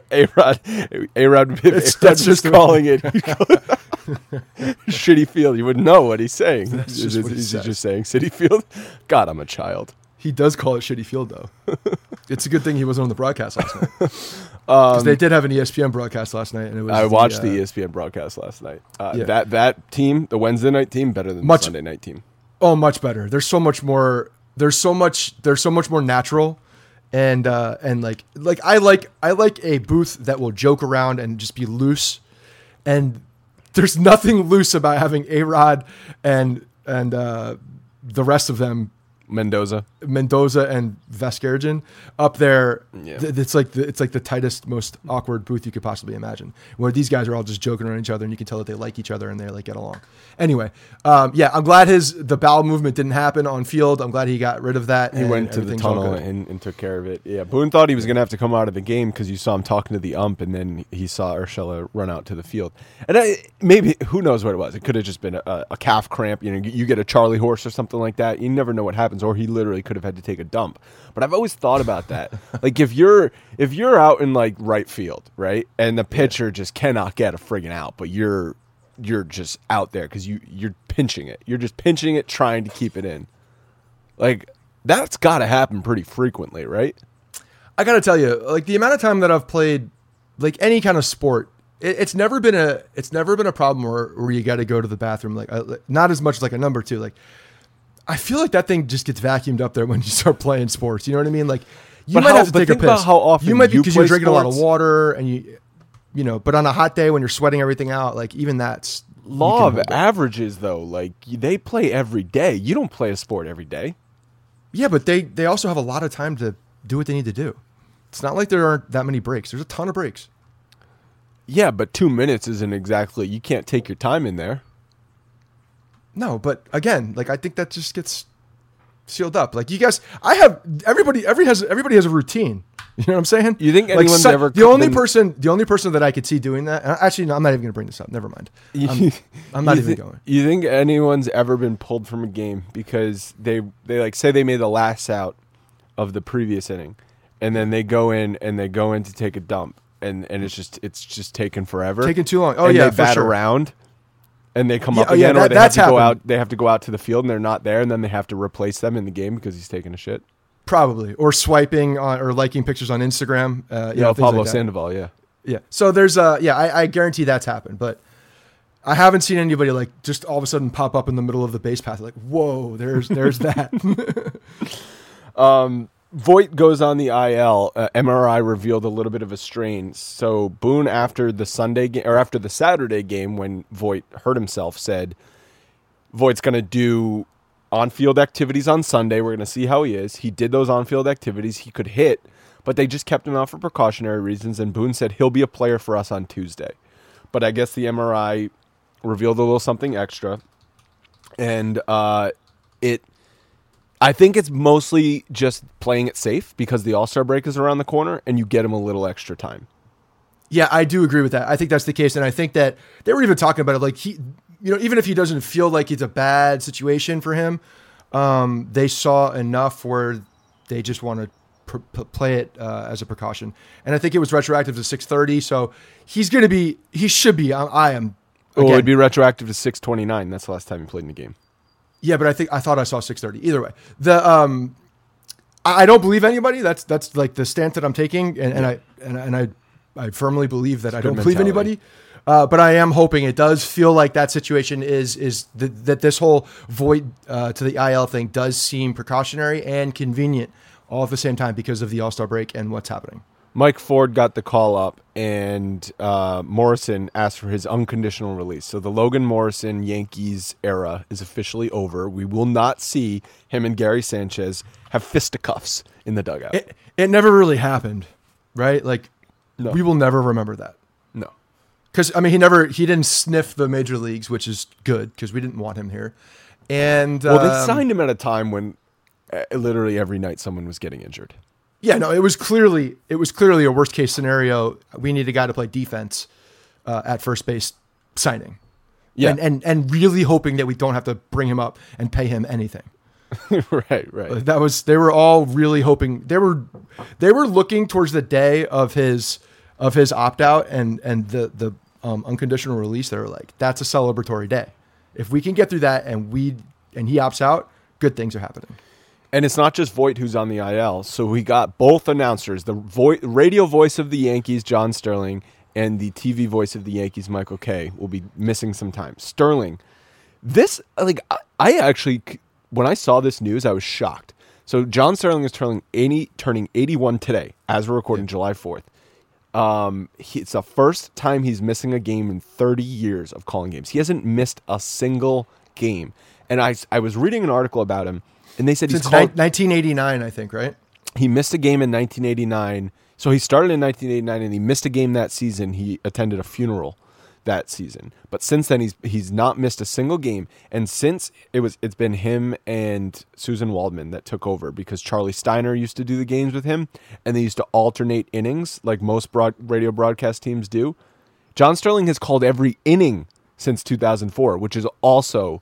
A-Rod that's just calling it Shitty Field. You wouldn't know what he's saying. Is he just saying Citi Field? God, I'm a child.
He does call it Shitty Field, though. It's a good thing he wasn't on the broadcast last night. Because they did have an ESPN broadcast last night, and it was.
I watched the ESPN broadcast last night. That team, the Wednesday night team, better than the Sunday night team.
Oh, much better. There's so much more. There's so much more natural. and like I like a booth that will joke around and just be loose, and there's nothing loose about having A-Rod and the rest of them, Mendoza and Vasgersian up there.
Yeah.
It's like the tightest, most awkward booth you could possibly imagine, where these guys are all just joking around each other, and you can tell that they like each other and they like get along. Anyway, I'm glad the bowel movement didn't happen on field. I'm glad he got rid of that.
He went to the tunnel and took care of it. Yeah, Boone thought he was going to have to come out of the game because you saw him talking to the ump, and then he saw Urshela run out to the field. And maybe, who knows what it was? It could have just been a calf cramp. You get a Charlie horse or something like that. You never know what happens. Or he literally could have had to take a dump. But I've always thought about that. Like if you're out in like right field, right, and the pitcher just cannot get a friggin' out, but you're just out there because you're pinching it. You're just pinching it, trying to keep it in. Like that's got to happen pretty frequently, right?
I got to tell you, like the amount of time that I've played like any kind of sport, it's never been a problem where you got to go to the bathroom. Like not as much like a number two. Like I feel like that thing just gets vacuumed up there when you start playing sports. You know what I mean? Like you might have to take a piss.
About how often
you might be because you're drinking
sports.
a lot of water and you know. But on a hot day when you're sweating everything out, like even that's
law of averages though. Like they play every day. You don't play a sport every day.
Yeah, but they also have a lot of time to do what they need to do. It's not like there aren't that many breaks. There's a ton of breaks.
Yeah, but 2 minutes isn't exactly. You can't take your time in there.
No, but again, like I think that just gets sealed up. Like you guys, everybody has a routine. You know what I'm saying?
You think anyone's ever
the only person that I could see doing that? Actually, no, I'm not even going to bring this up. Never mind. I'm not even going.
You think anyone's ever been pulled from a game because they like say they made the last out of the previous inning, and then they go in to take a dump, and it's just taking forever,
taking too long. Oh
and
yeah,
they bat
for sure.
around. And they come up again, or they have to
happened.
go out. They have to go out to the field, and they're not there, and then they have to replace them in the game because he's taking a shit.
Probably, or swiping on, or liking pictures on Instagram.
Pablo
like
Sandoval.
Yeah. So there's I guarantee that's happened, but I haven't seen anybody like just all of a sudden pop up in the middle of the base path. Like, whoa, there's that.
Voit goes on the IL. MRI revealed a little bit of a strain. So Boone, after the Saturday game, when Voit hurt himself, said Voit's going to do on-field activities on Sunday. We're going to see how he is. He did those on-field activities. He could hit, but they just kept him out for precautionary reasons. And Boone said he'll be a player for us on Tuesday. But I guess the MRI revealed a little something extra, and I think it's mostly just playing it safe because the All-Star break is around the corner and you get him a little extra time.
Yeah, I do agree with that. I think that's the case. And I think that they were even talking about it. Like even if he doesn't feel like it's a bad situation for him, they saw enough where they just want to play it as a precaution. And I think it was retroactive to 6:30. So he should be, I am.
Again, it'd be retroactive to 6:29. That's the last time he played in the game.
Yeah, but I thought I saw 6:30. Either way, I don't believe anybody. That's like the stance that I'm taking, and I firmly believe that I don't believe anybody. But I am hoping it does feel like that situation is that this whole Voit to the IL thing does seem precautionary and convenient all at the same time because of the All-Star break and what's happening.
Mike Ford got the call up, and Morrison asked for his unconditional release. So the Logan Morrison Yankees era is officially over. We will not see him and Gary Sanchez have fisticuffs in the dugout.
It never really happened, right? Like,
no.
We will never remember that.
No.
Because, I mean, he didn't sniff the major leagues, which is good because we didn't want him here. And
well, they signed him at a time when literally every night someone was getting injured.
Yeah, no, it was clearly a worst case scenario. We need a guy to play defense at first base signing. Yeah, and really hoping that we don't have to bring him up and pay him anything.
Right.
They were all really hoping. They were looking towards the day of his opt out and the unconditional release. They were like, that's a celebratory day. If we can get through that and he opts out, good things are happening.
And it's not just Voit who's on the IL. So we got both announcers, the radio voice of the Yankees, John Sterling, and the TV voice of the Yankees, Michael Kay, will be missing some time. Sterling, I actually, when I saw this news, I was shocked. So John Sterling is turning 81 today, as we're recording July 4th. It's the first time he's missing a game in 30 years of calling games. He hasn't missed a single game. And I was reading an article about him, and they said
Since
he's called
1989, I think, right?
He missed a game in 1989. So he started in 1989, and he missed a game that season. He attended a funeral that season. But since then, he's not missed a single game. And since it's been him and Susan Waldman that took over, because Charlie Steiner used to do the games with him, and they used to alternate innings like most radio broadcast teams do. John Sterling has called every inning since 2004, which is also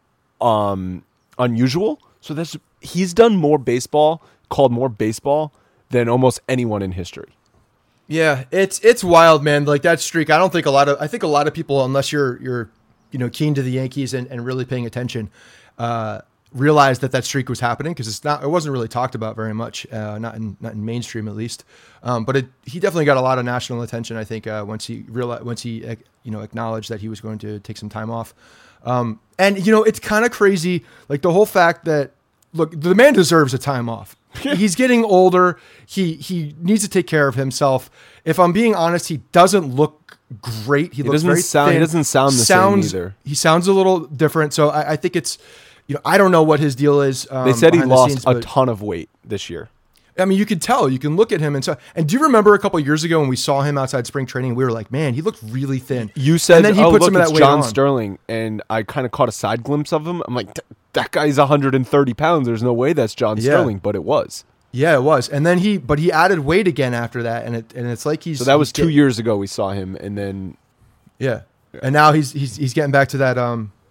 unusual. So he's done more baseball, called more baseball than almost anyone in history.
Yeah, it's wild, man. Like that streak, I think a lot of people, unless you're keen to the Yankees and really paying attention, realized that streak was happening, because it wasn't really talked about very much, not in mainstream at least. But he definitely got a lot of national attention, I think, once he acknowledged that he was going to take some time off. And it's kind of crazy, like the whole fact that, look, the man deserves a time off. He's getting older. He needs to take care of himself. If I'm being honest, he doesn't look great. He looks very thin.
He doesn't sound the same either.
He sounds a little different. So I think it's, I don't know what his deal is.
They said he lost a ton of weight this year.
I mean, you could tell. You can look at him and so. And do you remember a couple of years ago when we saw him outside spring training? We were like, man, he looked really thin.
You said,
and then he put some of that weight
John
on.
Sterling, and I kind of caught a side glimpse of him. I'm like, that guy's 130 pounds. There's no way that's John Sterling, but it was.
Yeah, it was. And then he added weight again after that, and it's like he's.
So that was 2 years ago we saw him, and then.
Yeah, and now he's getting back to that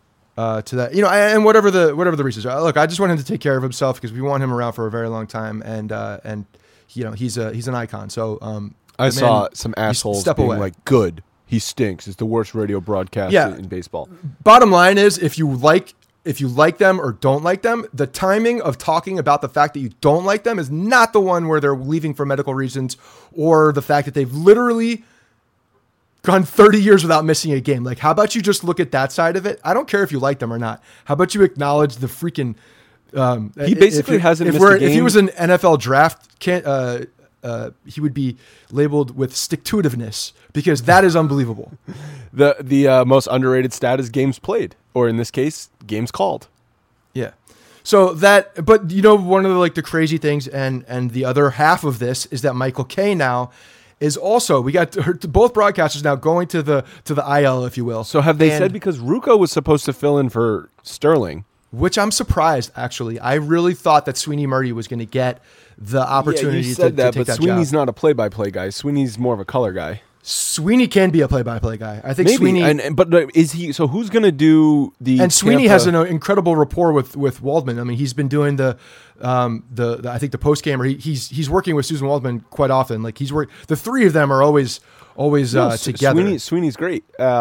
and whatever the reasons are. Look, I just want him to take care of himself, because we want him around for a very long time, and he's an icon. So
I saw some assholes being like, "Good, he stinks. It's the worst radio broadcast in baseball."
Bottom line is, if you like them or don't like them, the timing of talking about the fact that you don't like them is not the one where they're leaving for medical reasons, or the fact that they've literally gone 30 years without missing a game. Like, how about you just look at that side of it? I don't care if you like them or not. How about you acknowledge the freaking...
he basically hasn't missed a game.
If he was an NFL draft, he would be labeled with stick-to-itiveness, because that is unbelievable.
The most underrated stat is games played, or in this case, games called.
Yeah. So that, but one of the crazy things, and the other half of this is that Michael Kay now is also, we got both broadcasters now going to the IL, if you will.
So have they said, because Ruocco was supposed to fill in for Sterling,
which I'm surprised, actually. I really thought that Sweeney Murray was going to get the opportunity to take that job.
But Sweeney's not a play-by-play guy. Sweeney's more of a color guy.
Sweeney can be a play-by-play guy. I think
maybe.
Sweeney...
But is he... So who's going to do the...
And Sweeney has an incredible rapport with Waldman. I mean, he's been doing the I think the post-game, or he's working with Susan Waldman quite often. Like, the three of them are always together.
Sweeney's great.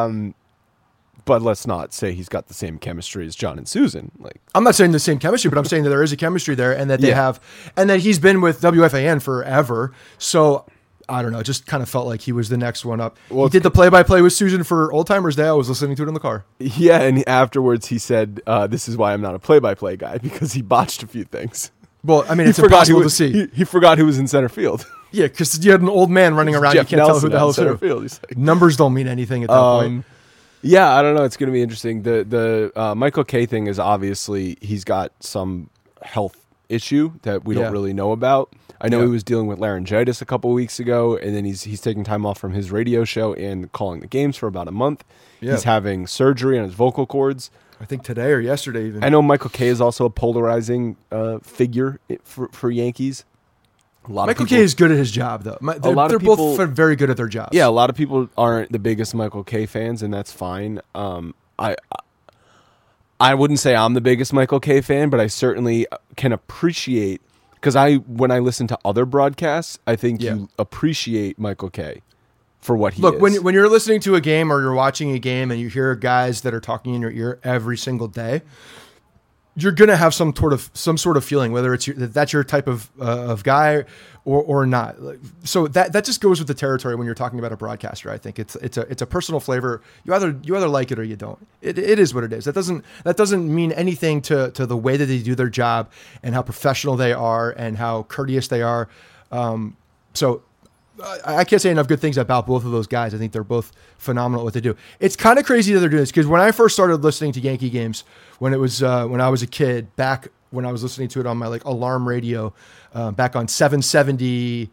But let's not say he's got the same chemistry as John and Susan. Like,
I'm not saying the same chemistry, but I'm saying that there is a chemistry there, and that they have, and that he's been with WFAN forever. So I don't know, it just kind of felt like he was the next one up. Well, he did the play-by-play with Susan for Old Timers Day. I was listening to it in the car.
Yeah, and afterwards he said, "This is why I'm not a play-by-play guy," because he botched a few things.
Well, I mean, it's impossible to see.
He forgot who was in center field.
Yeah, because you had an old man running around.
Jeff
You can't
Nelson
tell who the hell's
center
who.
field. He's like,
numbers don't mean anything at that point.
Yeah, I don't know. It's going to be interesting. The Michael Kay thing is obviously he's got some health issue that we don't really know about. I know he was dealing with laryngitis a couple of weeks ago, and then he's taking time off from his radio show and calling the games for about a month. Yeah. He's having surgery on his vocal cords.
I think today or yesterday even.
I know Michael Kay is also a polarizing figure for Yankees.
Michael Kay is good at his job, though. They're both very good at their jobs.
Yeah, a lot of people aren't the biggest Michael Kay fans, and that's fine. I wouldn't say I'm the biggest Michael Kay fan, but I certainly can appreciate, because when I listen to other broadcasts, I think you appreciate Michael Kay for what he is.
Look, when you're listening to a game or you're watching a game and you hear guys that are talking in your ear every single day, you're gonna have some sort of feeling, whether that's your type of guy or not. So that just goes with the territory when you're talking about a broadcaster. I think it's a personal flavor. You either like it or you don't. It is what it is. That doesn't mean anything to the way that they do their job and how professional they are and how courteous they are. So I can't say enough good things about both of those guys. I think they're both phenomenal at what they do. It's kind of crazy that they're doing this because when I first started listening to Yankee games, when I was a kid, back when I was listening to it on my like alarm radio, back on 770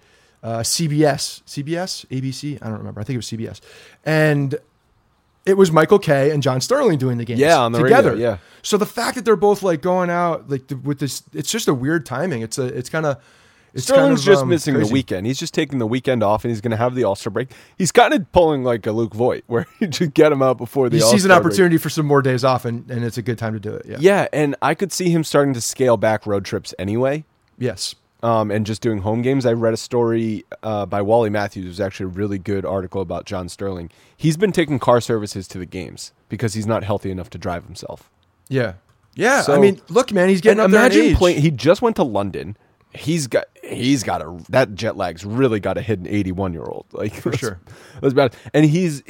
CBS, ABC, I don't remember. I think it was CBS, and it was Michael Kay and John Sterling doing the games
on the
together.
Radio, yeah.
So the fact that they're both like going out like with this, it's just a weird timing.
Sterling's just missing
crazy.
the weekend. He's just taking the weekend off, and he's going to have the All-Star break. He's kind of pulling like a Luke Voigt, where you just get him out before the All-Star break.
He sees an opportunity for some more days off, and it's a good time to do it.
Yeah, and I could see him starting to scale back road trips anyway.
Yes.
And just doing home games. I read a story by Wally Matthews. It was actually a really good article about John Sterling. He's been taking car services to the games because he's not healthy enough to drive himself.
Yeah. Yeah.
So,
I mean, look, man, he's getting up there in age.
Imagine he just went to London. He's got that jet lag's really got to hit an 81-year-old, like
for sure.
That's bad. And he's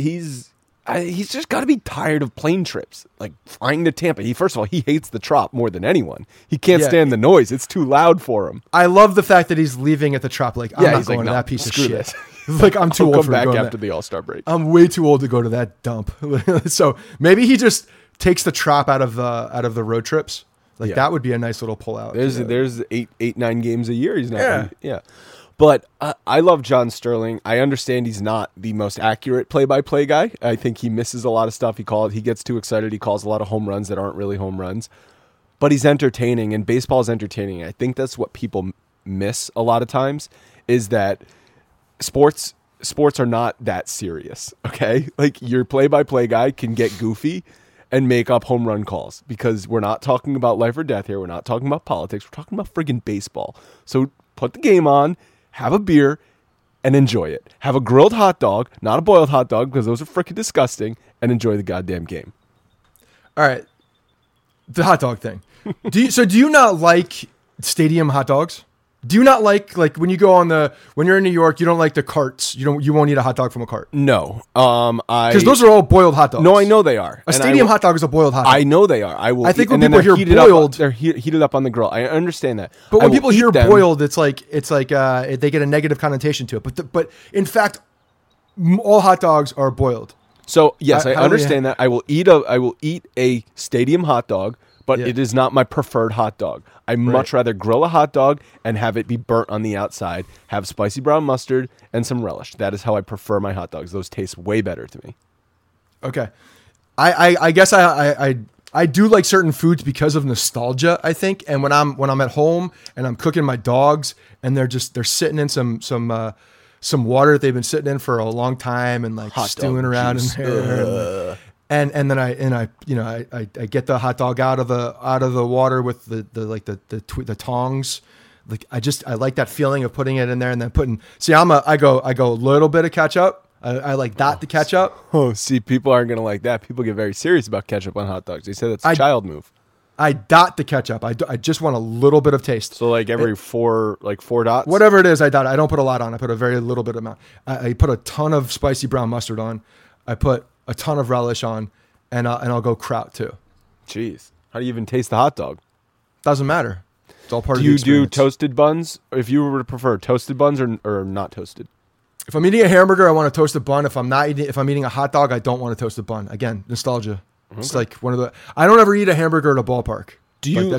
just got to be tired of plane trips, like flying to Tampa. First of all, he hates the Trop more than anyone. He can't stand the noise; it's too loud for him.
I love the fact that he's leaving at the Trop. Like, I'm not going to that piece of shit. Like, I'm too old for
back
going
after the All-Star break.
I'm way too old to go to that dump. So maybe he just takes the Trop out of the road trips. Like that would be a nice little pullout.
There's 9 games a year. He's not. Yeah. But I love John Sterling. I understand he's not the most accurate play-by-play guy. I think he misses a lot of stuff. He gets too excited. He calls a lot of home runs that aren't really home runs. But he's entertaining, and baseball is entertaining. I think that's what people miss a lot of times is that sports are not that serious. Okay, like your play-by-play guy can get goofy and make up home run calls because we're not talking about life or death here. We're not talking about politics. We're talking about friggin' baseball. So put the game on, have a beer, and enjoy it. Have a grilled hot dog, not a boiled hot dog because those are freaking disgusting, and enjoy the goddamn game.
All right. The hot dog thing. Do you not like stadium hot dogs? Do you not like when you go when you're in New York, you don't like the carts? You won't eat a hot dog from a cart?
No.
Because those are all boiled hot dogs.
No, I know they are.
A stadium hot dog is a boiled hot dog.
I know they are.
I think when people hear boiled,
they're heated up on the grill. I understand that.
But when people hear boiled, it's like they get a negative connotation to it. But in fact, all hot dogs are boiled.
So yes, I understand that. I will eat a stadium hot dog, but it is not my preferred hot dog. I much rather grill a hot dog and have it be burnt on the outside, have spicy brown mustard and some relish. That is how I prefer my hot dogs. Those taste way better to me. Okay.
I guess I do like certain foods because of nostalgia, I think. And when I'm at home and I'm cooking my dogs and they're sitting in some water that they've been sitting in for a long time and like hot stewing around in there. And then I get the hot dog out of the water with the tongs. Like I like that feeling of putting it in there and then I go a little bit of ketchup. I like that to ketchup.
Oh, see, people aren't gonna like that. People get very serious about ketchup on hot dogs. They say that's a child move.
I dot the ketchup. I just want a little bit of taste.
So like every four dots?
Whatever it is, I dot. I don't put a lot on. I put a very little bit amount. I put a ton of spicy brown mustard on. I put a ton of relish on, and I'll go kraut too.
Jeez. How do you even taste the hot dog?
Doesing matter. It's all part of the experience.
Do you do toasted buns? If you were to prefer toasted buns or not toasted?
If I'm eating a hamburger, I want a toasted bun. If I'm eating a hot dog, I don't want a toasted bun. Again, nostalgia. Okay. It's like one of the. I don't ever eat a hamburger at a ballpark.
Do you?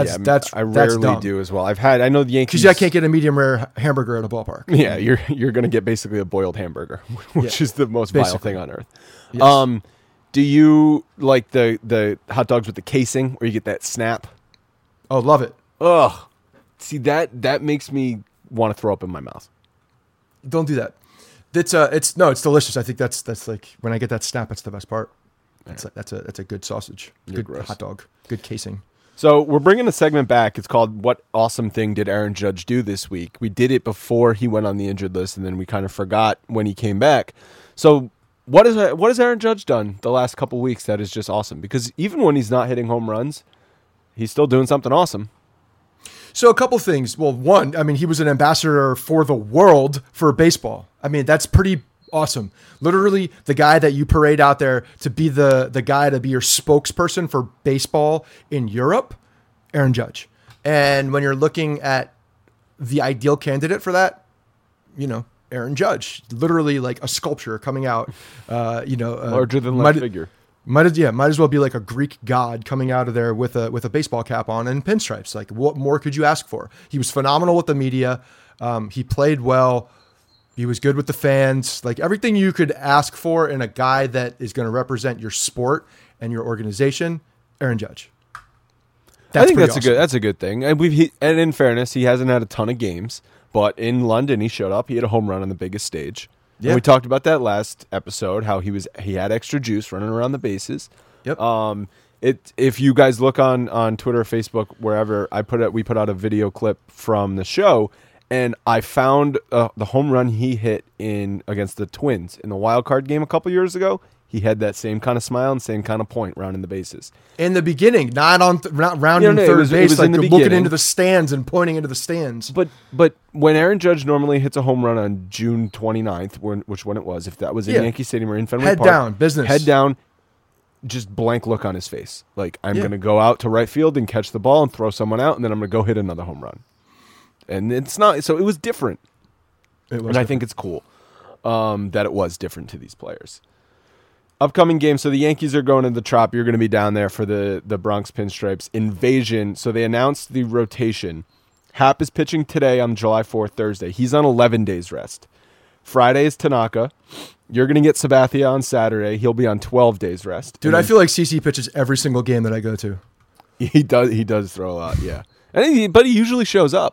I rarely do as well. I know the Yankees.
Because I can't get a medium rare hamburger at a ballpark.
Yeah, you're going to get basically a boiled hamburger, which is the most vile thing on earth.
Yes.
Do you like the hot dogs with the casing where you get that snap?
Oh, love it.
Ugh. See, that makes me want to throw up in my mouth.
Don't do that. It's delicious. I think that's like when I get that snap, it's the best part. That's a good sausage, good hot dog, good casing.
So we're bringing a segment back. It's called "What Awesome Thing Did Aaron Judge Do This Week?" We did it before he went on the injured list, and then we kind of forgot when he came back. So what has Aaron Judge done the last couple weeks that is just awesome? Because even when he's not hitting home runs, he's still doing something awesome.
So a couple things. Well, one, I mean, he was an ambassador for the world for baseball. I mean, that's pretty awesome. Literally, the guy that you parade out there to be the guy to be your spokesperson for baseball in Europe, Aaron Judge. And when you're looking at the ideal candidate for that, Aaron Judge, literally like a sculpture coming out,
larger than life figure.
Might as well be like a Greek god coming out of there with a baseball cap on and pinstripes. Like, what more could you ask for? He was phenomenal with the media. He played well. He was good with the fans. Like, everything you could ask for in a guy that is going to represent your sport and your organization, Aaron Judge.
I think that's
awesome.
a good thing. And and in fairness, he hasn't had a ton of games, but in London he showed up. He had a home run on the biggest stage. Yeah. And we talked about that last episode, how he had extra juice running around the bases.
Yep.
If you guys look on Twitter, Facebook, wherever, we put out a video clip from the show, and I found the home run he hit against the Twins in the wild card game a couple years ago. He had that same kind of smile and same kind of point rounding the bases.
In the beginning, not rounding third base, like looking into the stands and pointing into the stands.
But when Aaron Judge normally hits a home run on June 29th, which one it was, if that was in Yankee Stadium or in Fenway Park.
Head down, business.
Head down, just blank look on his face. Like, I'm going to go out to right field and catch the ball and throw someone out, and then I'm going to go hit another home run. And it's not, so it was different. I think it's cool that it was different to these players. Upcoming game, so the Yankees are going to the Trop. You're going to be down there for the Bronx Pinstripes. Invasion, so they announced the rotation. Happ is pitching today on July 4th, Thursday. He's on 11 days rest. Friday is Tanaka. You're going to get Sabathia on Saturday. He'll be on 12 days rest.
Dude, I feel like CC pitches every single game that I go to.
He does throw a lot, yeah. But he usually shows up.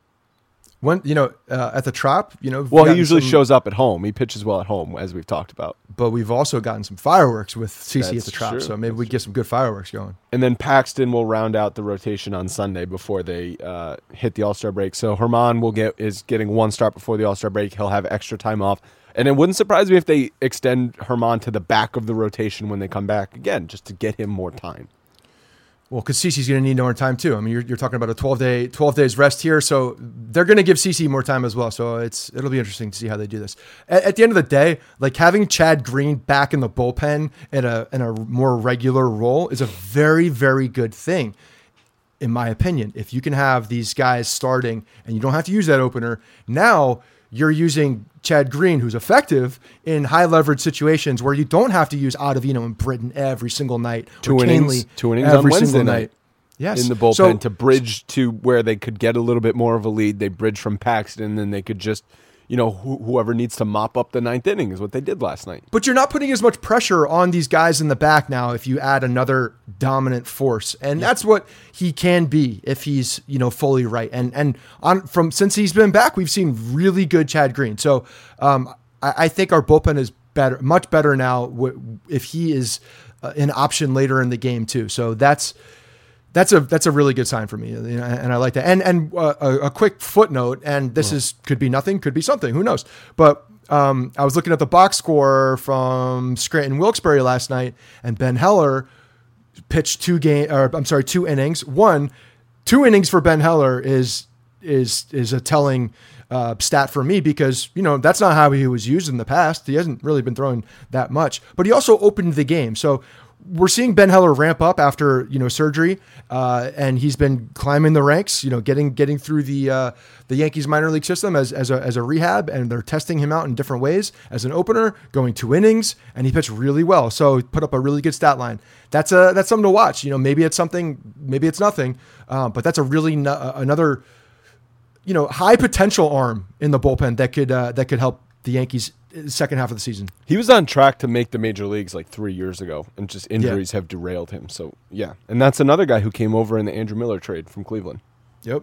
When at the Trop,
well, he usually shows up at home. He pitches well at home, as we've talked about.
But we've also gotten some fireworks with CC
That's
at the Trop,
true.
so maybe we get some good fireworks going.
And then Paxton will round out the rotation on Sunday before they hit the All-Star break. So Herman is getting one start before the All-Star break. He'll have extra time off, and it wouldn't surprise me if they extend Herman to the back of the rotation when they come back again, just to get him more time.
Well, because CeCe's going to need more time too. I mean, you're talking about a 12 days rest here, so they're going to give CeCe more time as well. So it'll be interesting to see how they do this. At the end of the day, like, having Chad Green back in the bullpen in a more regular role is a very, very good thing, in my opinion. If you can have these guys starting and you don't have to use that opener, now you're using Chad Green, who's effective in high leverage situations where you don't have to use Ottavino and Britton every single night.
Two innings on Wednesday night.
Yes.
In the bullpen to bridge to where they could get a little bit more of a lead. They bridge from Paxton, and then they could just, whoever needs to mop up the ninth inning is what they did last night.
But you're not putting as much pressure on these guys in the back now if you add another dominant force. And that's what he can be if he's, fully right. And since he's been back, we've seen really good Chad Green. So I think our bullpen is better, much better now if he is an option later in the game too. So that's a really good sign for me, and I like that. And a quick footnote, and this could be nothing, could be something, who knows? But I was looking at the box score from Scranton Wilkes-Barre last night, and Ben Heller pitched 2 innings. 2 innings for Ben Heller is a telling stat for me, because that's not how he was used in the past. He hasn't really been throwing that much, but he also opened the game. So we're seeing Ben Heller ramp up after surgery, and he's been climbing the ranks. Getting through the Yankees minor league system as a rehab, and they're testing him out in different ways as an opener, going 2 innings, and he pitched really well. So he put up a really good stat line. That's something to watch. Maybe it's something, maybe it's nothing, but that's a really another high potential arm in the bullpen that could help the Yankees second half of the season.
He was on track to make the major leagues like 3 years ago, and just injuries have derailed him. So, yeah. And that's another guy who came over in the Andrew Miller trade from Cleveland.
Yep.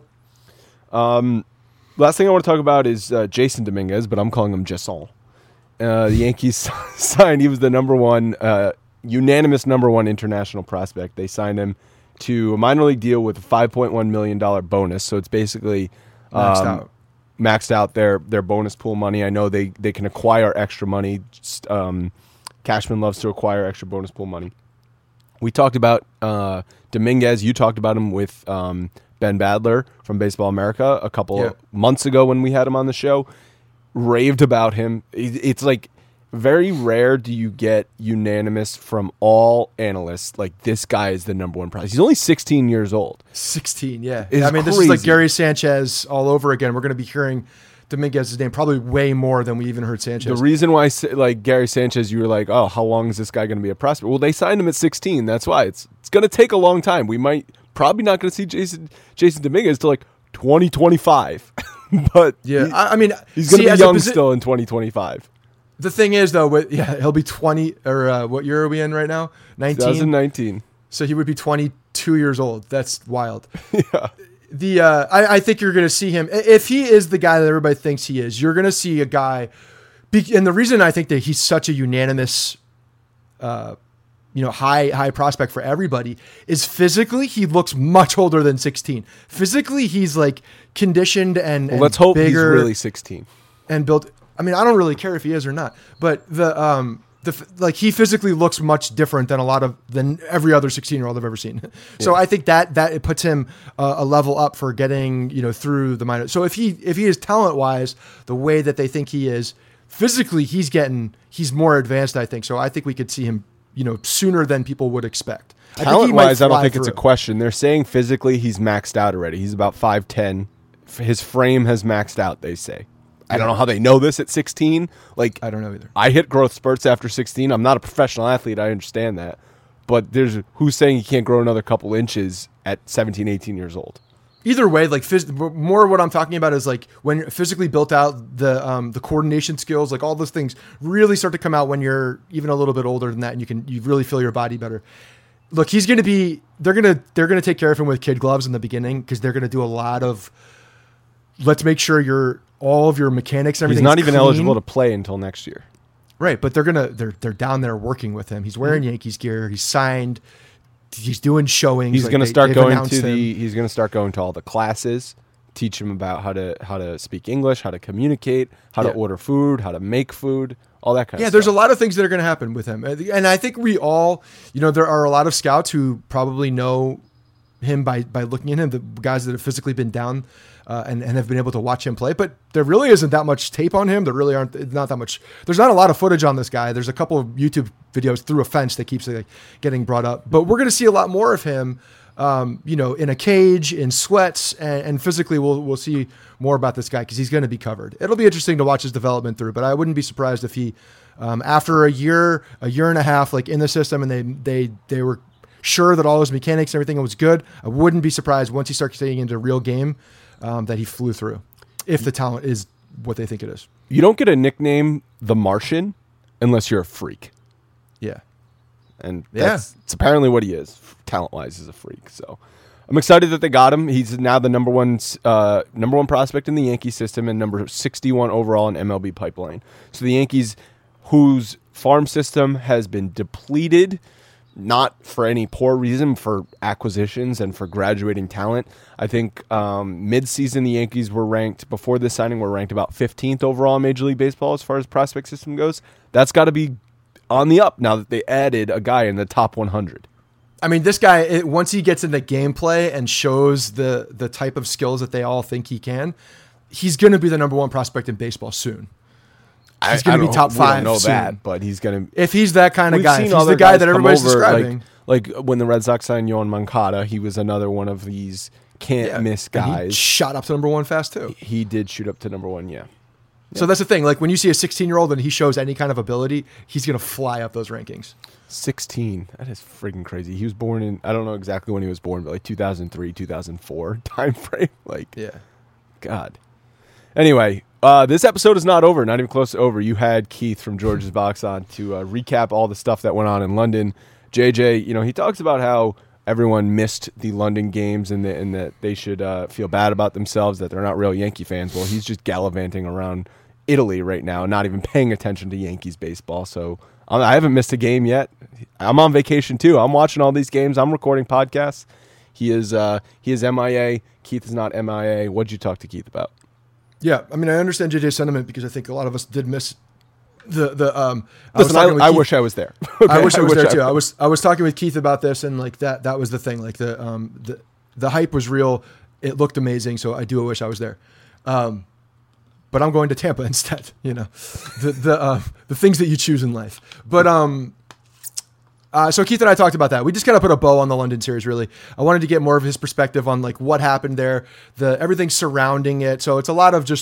Last thing I want to talk about is Jason Dominguez, but I'm calling him Jason. The Yankees signed, he was the unanimous number one international prospect. They signed him to a minor league deal with a $5.1 million bonus. So it's basically maxed out their bonus pool money. I know they can acquire extra money. Cashman loves to acquire extra bonus pool money. We talked about Dominguez. You talked about him with Ben Badler from Baseball America a couple of months ago when we had him on the show. Raved about him. It's like very rare do you get unanimous from all analysts like this guy is the number one prize. He's only 16 years old.
16, yeah.
It's
This is like Gary Sanchez all over again. We're going to be hearing Dominguez's name probably way more than we even heard Sanchez.
The reason why, like Gary Sanchez, you were like, oh, how long is this guy going to be a prospect? Well, they signed him at 16. That's why it's going to take a long time. We might probably not going to see Jason Dominguez till like 2025. But he's going to be young still in 2025.
The thing is, though, he'll be 20, or what year are we in right now? 19?
2019.
So he would be 22 years old. That's wild.
Yeah.
I think you're going to see him. If he is the guy that everybody thinks he is, you're going to see a guy. And the reason I think that he's such a unanimous, high prospect for everybody is physically he looks much older than 16. Physically, he's like conditioned and
let's hope
bigger
he's really 16
and built. I mean, I don't really care if he is or not, but he physically looks much different than every other 16-year-old I've ever seen. So I think that it puts him a level up for getting through the minor. So if he is talent wise the way that they think he is, physically he's more advanced. I think so. I think we could see him sooner than people would expect.
Talent wise, I don't think it's a question. They're saying physically he's maxed out already. He's about 5'10". His frame has maxed out. They say. I don't know how they know this at 16. Like,
I don't know either.
I hit growth spurts after 16. I'm not a professional athlete. I understand that. But who's saying he can't grow another couple inches at 17, 18 years old?
Either way, like more what I'm talking about is like when you're physically built out, the coordination skills, like all those things really start to come out when you're even a little bit older than that, and you really feel your body better. Look, he's going to be. They're going to take care of him with kid gloves in the beginning because they're going to do a lot of. Let's make sure all of your mechanics and everything.
He's not even
clean.
eligible to play until next year.
Right, but they're down there working with him. He's wearing Yankees gear. He's signed. He's doing showings.
He's going to start going to He's going to start going to all the classes. Teach him about how to speak English, how to communicate, how to order food, how to make food, all that kind of stuff. Yeah,
there's a lot of things that are going to happen with him, and I think we all, there are a lot of scouts who probably know him by looking at him. The guys that have physically been down. And have been able to watch him play, but there really isn't that much tape on him. There really not that much. There's not a lot of footage on this guy. There's a couple of YouTube videos through a fence that keeps getting brought up, but we're going to see a lot more of him, in a cage, in sweats, and physically we'll see more about this guy because he's going to be covered. It'll be interesting to watch his development through, but I wouldn't be surprised if he, after a year and a half, like in the system, and they were sure that all his mechanics and everything was good. I wouldn't be surprised once he starts getting into a real game. That he flew through, if the talent is what they think it is.
You don't get a nickname The Martian unless you're a freak.
Yeah.
And it's apparently what he is. Talent-wise, is a freak. So I'm excited that they got him. He's now the number one prospect in the Yankee system and number 61 overall in MLB pipeline. So the Yankees, whose farm system has been depleted, not for any poor reason, for acquisitions and for graduating talent. I think mid-season the Yankees before this signing, were ranked about 15th overall in Major League Baseball as far as prospect system goes. That's got to be on the up now that they added a guy in the top 100.
I mean, this guy, once he gets into gameplay and shows the type of skills that they all think he can, he's going to be the number one prospect in baseball soon. He's going to be top 5.
I don't know
soon.
that, but he's going to.
If he's that kind of guy, if he's the guy that everybody's describing.
Like when the Red Sox signed Yohan Moncada, he was another one of these can't-miss guys.
He shot up to number 1 fast, too.
He did shoot up to number 1, yeah.
So that's the thing. Like when you see a 16-year-old and he shows any kind of ability, he's going to fly up those rankings.
16. That is freaking crazy. He was born in, I don't know exactly when he was born, but like 2003, 2004 time frame. God. Anyway, this episode is not over, not even close to over. You had Keith from George's Box on to recap all the stuff that went on in London. JJ, he talks about how everyone missed the London games and that they should feel bad about themselves, that they're not real Yankee fans. Well, he's just gallivanting around Italy right now, not even paying attention to Yankees baseball. So I haven't missed a game yet. I'm on vacation too. I'm watching all these games. I'm recording podcasts. He is MIA. Keith is not MIA. What'd you talk to Keith about?
Yeah, I mean, I understand JJ's sentiment because I think a lot of us did miss
Listen, I wish I was there. Okay?
I wish I was there too. I was talking with Keith about this, and like that was the thing. Like the hype was real. It looked amazing. So I do wish I was there. But I'm going to Tampa instead. You know, the things that you choose in life. But so Keith and I talked about that. We just kind of put a bow on the London series. Really, I wanted to get more of his perspective on like what happened there, everything surrounding it. So it's a lot of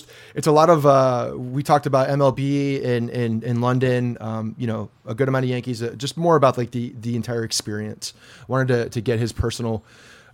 we talked about MLB in London. You know, a good amount of Yankees. Just more about like the entire experience. Wanted to get his personal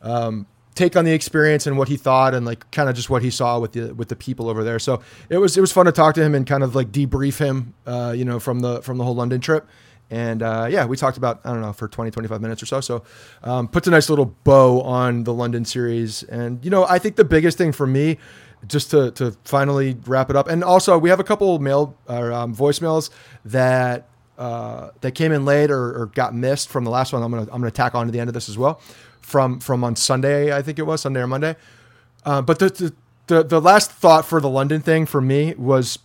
take on the experience and what he thought, and like kind of just what he saw with the people over there. So it was fun to talk to him and kind of like debrief him. You know, from the whole London trip. And we talked about, I don't know, for 20, 25 minutes or so. So puts a nice little bow on the London series. And, you know, I think the biggest thing for me, just to finally wrap it up. And also we have a couple voicemails that came in late or got missed from the last one. I'm gonna tack on to the end of this as well from on Sunday, I think it was Sunday or Monday. But the last thought for the London thing for me was,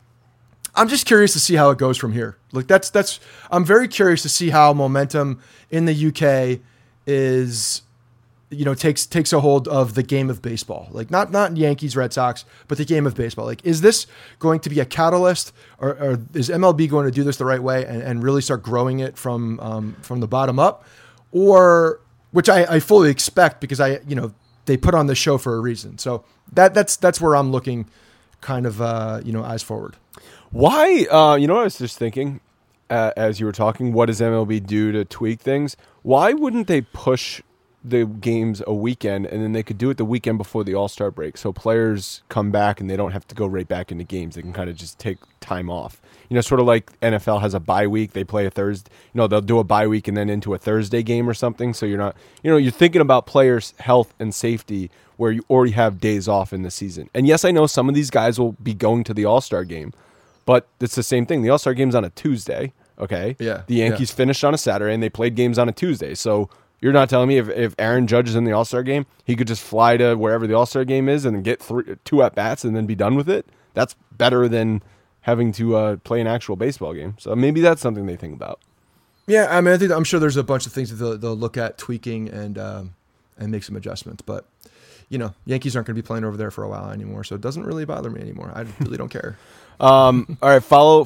I'm just curious to see how it goes from here. Like I'm very curious to see how momentum in the UK is, you know, takes a hold of the game of baseball. Like not Yankees, Red Sox, but the game of baseball. Like, is this going to be a catalyst, or is MLB going to do this the right way and really start growing it from the bottom up, or which I fully expect, because they put on the show for a reason. So that's where I'm looking, kind of eyes forward.
Why, you know what I was just thinking as you were talking, what does MLB do to tweak things? Why wouldn't they push the games a weekend, and then they could do it the weekend before the All-Star break, so players come back and they don't have to go right back into games. They can kind of just take time off. You know, sort of like NFL has a bye week. They play a Thursday. You know, they'll do a bye week and then into a Thursday game or something. So you're not, you know, you're thinking about players' health and safety where you already have days off in the season. And yes, I know some of these guys will be going to the All-Star game, but it's the same thing. The All-Star game's on a Tuesday, okay?
Yeah.
The Yankees finished on a Saturday, and they played games on a Tuesday. So you're not telling me if Aaron Judge is in the All-Star game, he could just fly to wherever the All-Star game is and then get 2 at-bats and then be done with it? That's better than having to play an actual baseball game. So maybe that's something they think about.
Yeah, I mean, I'm sure there's a bunch of things that they'll look at tweaking and make some adjustments. But, you know, Yankees aren't going to be playing over there for a while anymore, so it doesn't really bother me anymore. I really don't care.
All right, follow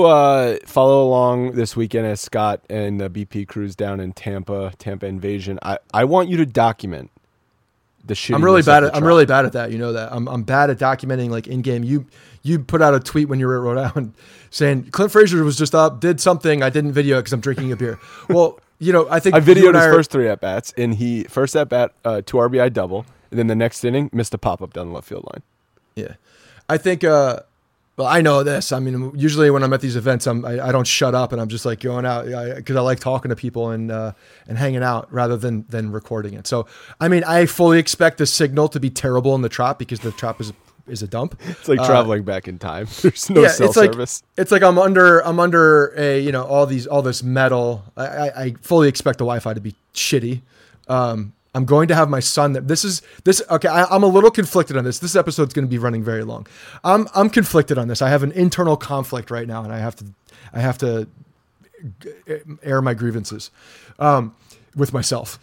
along this weekend as Scott and the BP crews down in Tampa Invasion. I want you to document the shittiness. I'm
really bad at that. You know that. I'm bad at documenting like in game. You put out a tweet when you were at Rhode Island saying Clint Frazier was just up, did something. I didn't video it because I'm drinking a beer. Well, you know, I think
I videoed his first 3 at bats, and he first at bat 2 RBI double, and then the next inning missed a pop up down the left field line.
Yeah, I think. Well, I know this. I mean, usually when I'm at these events, I don't shut up, and I'm just like going out because I like talking to people and hanging out rather than recording it. So, I mean, I fully expect the signal to be terrible in the Trop because the Trop is a dump.
It's like traveling back in time. There's no cell service.
It's like I'm under a, you know, all this metal. I fully expect the Wi-Fi to be shitty. I'm going to have my son. Okay. I'm a little conflicted on this. This episode's going to be running very long. I'm conflicted on this. I have an internal conflict right now, and I have to air my grievances with myself.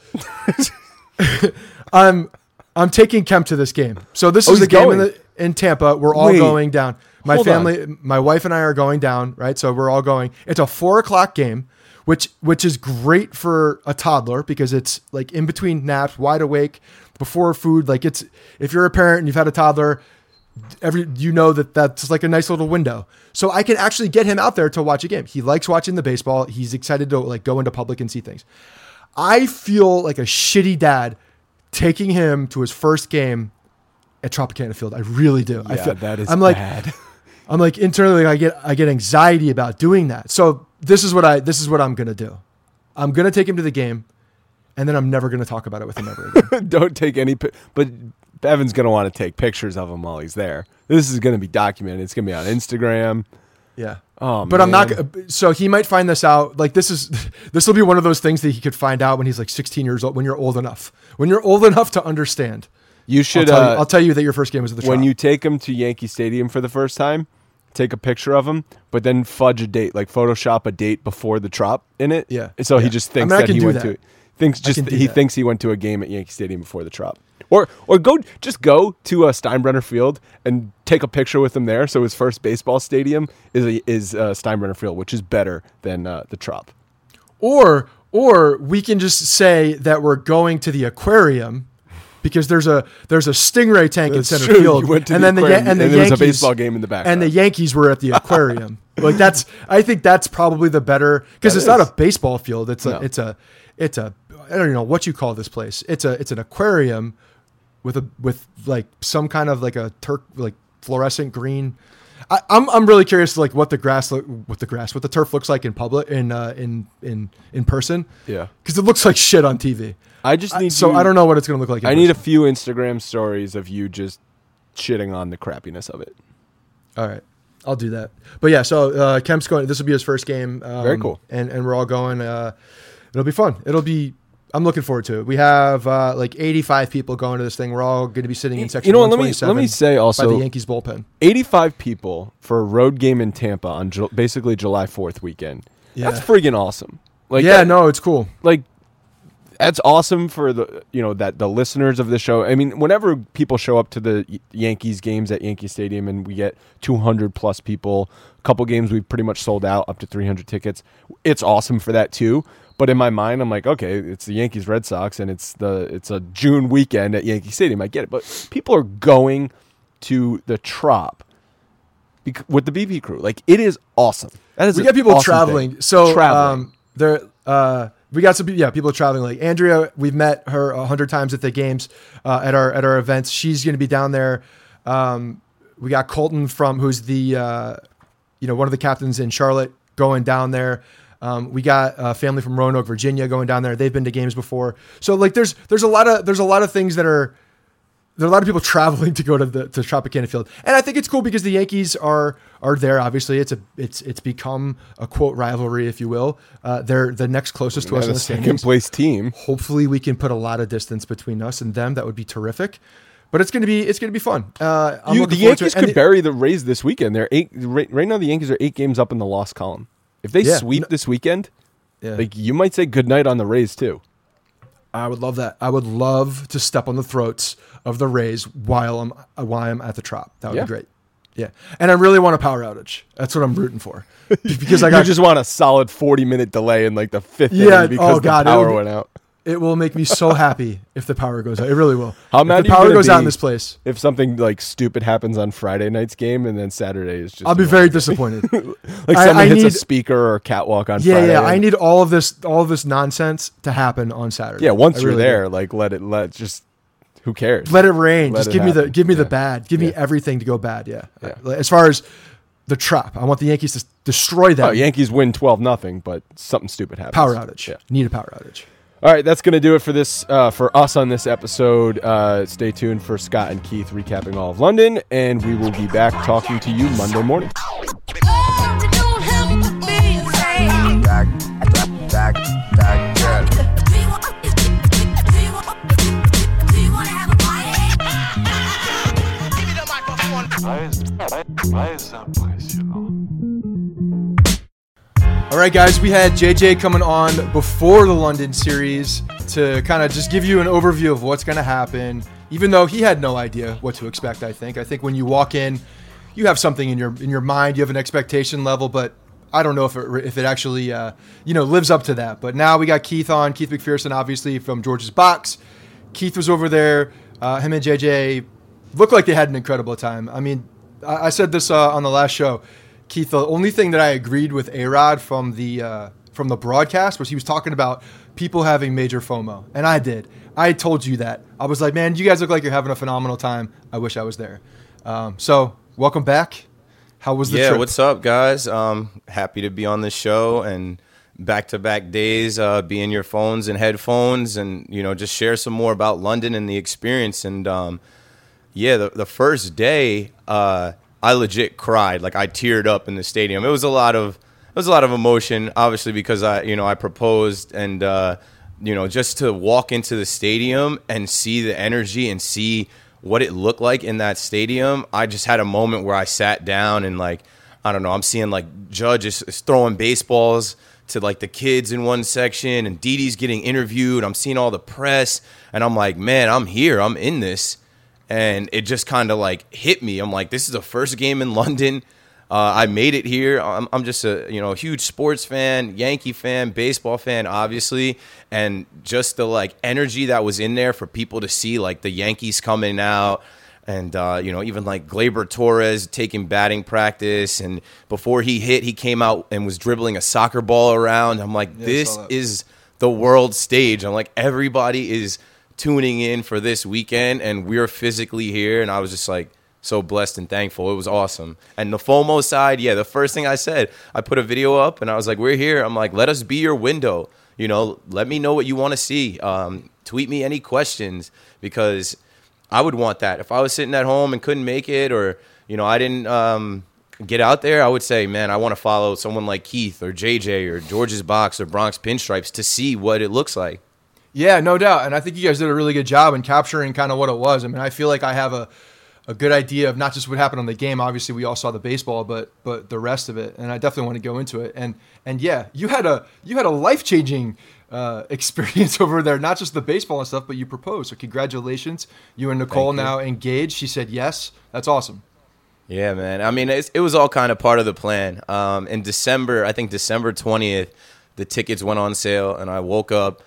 I'm taking Kemp to this game. So this is a game in Tampa. We're all going down. My family, my wife and I are going down, right? So we're all going. It's a 4:00 game. Which is great for a toddler because it's like in between naps, wide awake, before food. Like it's, if you're a parent and you've had a toddler, that's like a nice little window. So I can actually get him out there to watch a game. He likes watching the baseball. He's excited to like go into public and see things. I feel like a shitty dad taking him to his first game at Tropicana Field. I really do.
Yeah, that is bad.
I'm like internally, I get anxiety about doing that. So this is what I'm going to do. I'm going to take him to the game, and then I'm never going to talk about it with him ever again.
Don't take any, but Evan's going to want to take pictures of him while he's there. This is going to be documented. It's going to be on Instagram.
Yeah.
Oh,
but
man.
I'm not, so he might find this out. Like this will be one of those things that he could find out when he's like 16 years old, when you're old enough to understand.
You should,
I'll tell you that your first game was at the Trop.
When you take him to Yankee Stadium for the first time, take a picture of him, but then fudge a date, like Photoshop a date before the Trop in it.
Yeah.
So he just thinks
I
that he went
that.
to thinks he went to a game at Yankee Stadium before the Trop. Or go to Steinbrenner Field and take a picture with him there. So his first baseball stadium is Steinbrenner Field, which is better than the Trop.
Or we can just say that we're going to the aquarium because there's a stingray tank in center field,
and then there was a baseball game in the back,
and the Yankees were at the aquarium. Like I think that's probably the better, because it's not a baseball field. It's a I don't know what you call this place. It's an aquarium with like some kind of like a fluorescent green. I'm really curious like what the turf looks like in public in person.
Yeah,
because it looks like shit on TV.
I just need
I don't know what it's going to look like.
I need a few Instagram stories of you just shitting on the crappiness of it.
All right, I'll do that. But yeah, so Kemp's going. This will be his first game.
Very cool.
And we're all going. It'll be fun. I'm looking forward to it. We have like 85 people going to this thing. We're all going to be sitting in section 127.
Let me say also,
by the Yankees bullpen.
85 people for a road game in Tampa on basically July 4th weekend.
Yeah.
That's friggin' awesome. Like,
no, it's cool.
Like, that's awesome for the listeners of the show. I mean, whenever people show up to the Yankees games at Yankee Stadium and we get 200 plus people, a couple games we've pretty much sold out, up to 300 tickets. It's awesome for that too. But in my mind, I'm like, okay, it's the Yankees Red Sox and it's a June weekend at Yankee Stadium. I get it, but people are going to the Trop with the BP crew. Like, it is awesome. That is
we got people
awesome
traveling.
thing.
So
traveling.
We got some people traveling. Like Andrea, we've met her 100 times at the games, at our events. She's going to be down there. We got Colton who's the one of the captains in Charlotte, going down there. We got a family from Roanoke, Virginia, going down there. They've been to games before. So like there's a lot of things that are. There are a lot of people traveling to go to Tropicana Field, and I think it's cool because the Yankees are there. Obviously, it's become a quote rivalry, if you will. They're the next closest to us in the
second place team.
Hopefully, we can put a lot of distance between us and them. That would be terrific. But it's gonna be fun.
The Yankees could bury the Rays this weekend. They're right now. The Yankees are 8 games up in the loss column. If they sweep this weekend, like you might say goodnight on the Rays too.
I would love that. I would love to step on the throats of the Rays while I'm at the Trop. That would be great. Yeah, and I really want a power outage. That's what I'm rooting for. Because I
just want a solid 40-minute delay in like the 5th inning because the power went out.
It will make me so happy if the power goes out. It really will.
How mad
if the power goes out in this place?
If something like stupid happens on Friday night's game and then Saturday is just,
I'll be very disappointed.
Like someone hits a speaker or catwalk on Friday.
Yeah. I need all of this nonsense to happen on Saturday.
Yeah, once you're there, like who cares?
Let it rain. Just give me the bad. Give me everything to go bad. Yeah. As far as the Trop, I want the Yankees to destroy that.
Oh, Yankees win 12-0, but something stupid happens.
Power outage. Yeah. Need a power outage.
All right, that's going to do it for this for us on this episode. Stay tuned for Scott and Keith recapping all of London, and we will be back talking to you Monday morning.
All right, guys, we had JJ coming on before the London series to kind of just give you an overview of what's going to happen, even though he had no idea what to expect, I think. I think when you walk in, you have something in your mind, you have an expectation level, but I don't know if it actually lives up to that. But now we got Keith on, Keith McPherson, obviously, from George's Box. Keith was over there. Him and JJ looked like they had an incredible time. I mean, I said this on the last show. Keith, the only thing that I agreed with A-Rod from the broadcast was he was talking about people having major FOMO. And I did. I told you that. I was like, man, you guys look like you're having a phenomenal time. I wish I was there. So welcome back. How was the trip?
Yeah, what's up, guys? Happy to be on the show and back-to-back days, be in your phones and headphones and, just share some more about London and the experience. And, the first day, I legit cried. Like I teared up in the stadium. It was a lot of emotion, obviously, because I proposed and just to walk into the stadium and see the energy and see what it looked like in that stadium. I just had a moment where I sat down and like I don't know, I'm seeing like Judge is throwing baseballs to like the kids in one section, and Didi's getting interviewed. I'm seeing all the press, and I'm like, man, I'm here. I'm in this. And it just kind of like hit me. I'm like, this is the first game in London. I made it here. I'm just a huge sports fan, Yankee fan, baseball fan, obviously, and just the like energy that was in there for people to see like the Yankees coming out. And, even like Gleyber Torres taking batting practice. And before he hit, he came out and was dribbling a soccer ball around. I'm like, this is the world stage. I'm like, everybody is tuning in for this weekend, and we're physically here. And I was just like so blessed and thankful. It was awesome. And the FOMO side, the first thing I said, I put a video up, and I was like, we're here. I'm like, let us be your window. Let me know what you want to see. Tweet me any questions, because I would want that. If I was sitting at home and couldn't make it, or, I didn't get out there, I would say, man, I want to follow someone like Keith or JJ or George's Box or Bronx Pinstripes to see what it looks like.
Yeah, no doubt. And I think you guys did a really good job in capturing kind of what it was. I mean, I feel like I have a good idea of not just what happened on the game. Obviously, we all saw the baseball, but the rest of it. And I definitely want to go into it. And yeah, you had a life-changing experience over there, not just the baseball and stuff, but you proposed. So congratulations. You and Nicole now engaged. She said yes. That's awesome.
Yeah, man. I mean, it was all kind of part of the plan. In December, I think December 20th, the tickets went on sale, and I woke up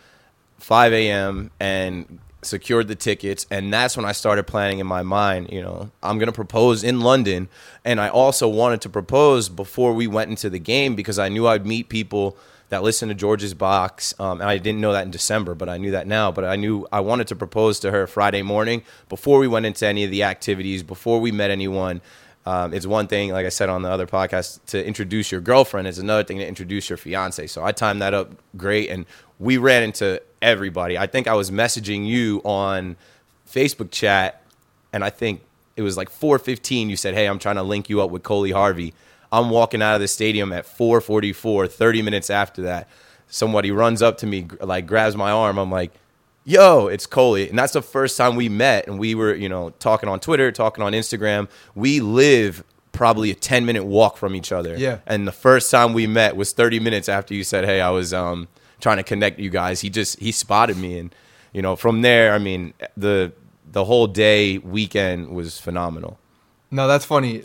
5 a.m. and secured the tickets, and that's when I started planning in my mind, I'm going to propose in London. And I also wanted to propose before we went into the game, because I knew I'd meet people that listen to George's Box, and I didn't know that in December, but I knew that now. But I knew I wanted to propose to her Friday morning before we went into any of the activities, before we met anyone. It's one thing, like I said on the other podcast, to introduce your girlfriend. It's another thing to introduce your fiance. So I timed that up great, and we ran into everybody. I think I was messaging you on Facebook chat, and I think it was like 4:15. You said, hey, I'm trying to link you up with Coley Harvey. I'm walking out of the stadium at 4:44, 30 minutes after that. Somebody runs up to me, like grabs my arm. I'm like, yo, it's Coley. And that's the first time we met, and we were, talking on Twitter, talking on Instagram. We live probably a 10-minute walk from each other.
Yeah.
And the first time we met was 30 minutes after you said, hey, I was trying to connect you guys. He spotted me. And, from there, I mean, the whole day, weekend was phenomenal.
No, that's funny.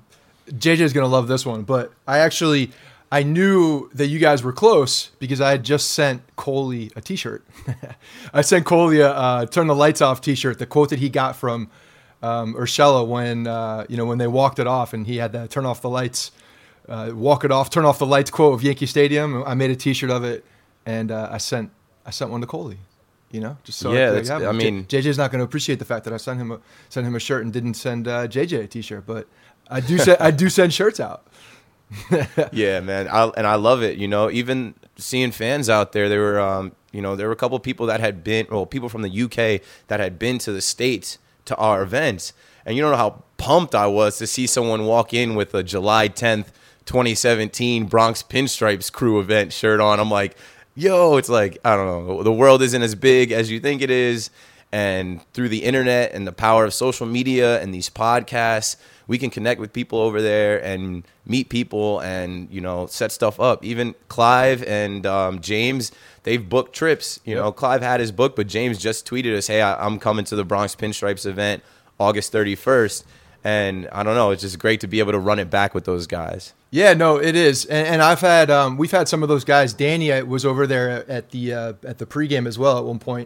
JJ's going to love this one, but I knew that you guys were close because I had just sent Coley a T-shirt. I sent Coley a Turn the Lights Off T-shirt, the quote that he got from Urshela when they walked it off, and he had that turn off the lights, walk it off, turn off the lights quote of Yankee Stadium. I made a T-shirt of it, and I sent one to Coley. Just so
I mean,
JJ's not going to appreciate the fact that I sent him a shirt and didn't send JJ a T-shirt, but I do send shirts out.
Yeah, man. I love it. Even seeing fans out there, there were a couple of people that had been, people from the UK that had been to the States to our events. And you don't know how pumped I was to see someone walk in with a July 10th, 2017 Bronx Pinstripes crew event shirt on. I'm like, yo, it's like, I don't know, the world isn't as big as you think it is. And through the internet and the power of social media and these podcasts, we can connect with people over there and meet people and, set stuff up. Even Clive and James, they've booked trips. Clive had his book, but James just tweeted us, hey, I'm coming to the Bronx Pinstripes event August 31st. And I don't know, it's just great to be able to run it back with those guys.
Yeah, no, it is. And we've had some of those guys. Danny was over there at the pregame as well at one point.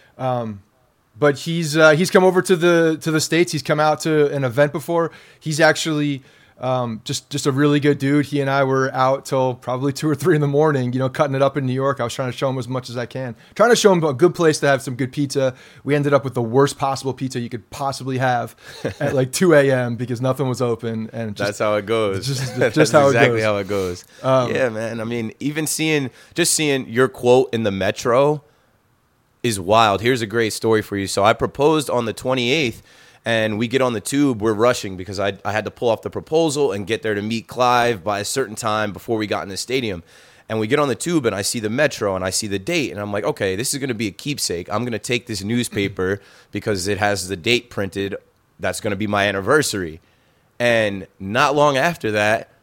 But he's come over to the States. He's come out to an event before. He's actually just a really good dude. He and I were out till probably 2 or 3 in the morning, cutting it up in New York. I was trying to show him as much as I can. Trying to show him a good place to have some good pizza. We ended up with the worst possible pizza you could possibly have at like 2 a.m. because nothing was open. And
that's how it goes.
That's how
exactly how it goes. Yeah, man. I mean, even seeing your quote in the Metro is wild. Here's a great story for you. So I proposed on the 28th, and we get on the tube. We're rushing because I had to pull off the proposal and get there to meet Clive by a certain time before we got in the stadium. And we get on the tube, and I see the Metro, and I see the date, and I'm like, okay, this is going to be a keepsake. I'm going to take this newspaper because it has the date printed. That's going to be my anniversary. And not long after that,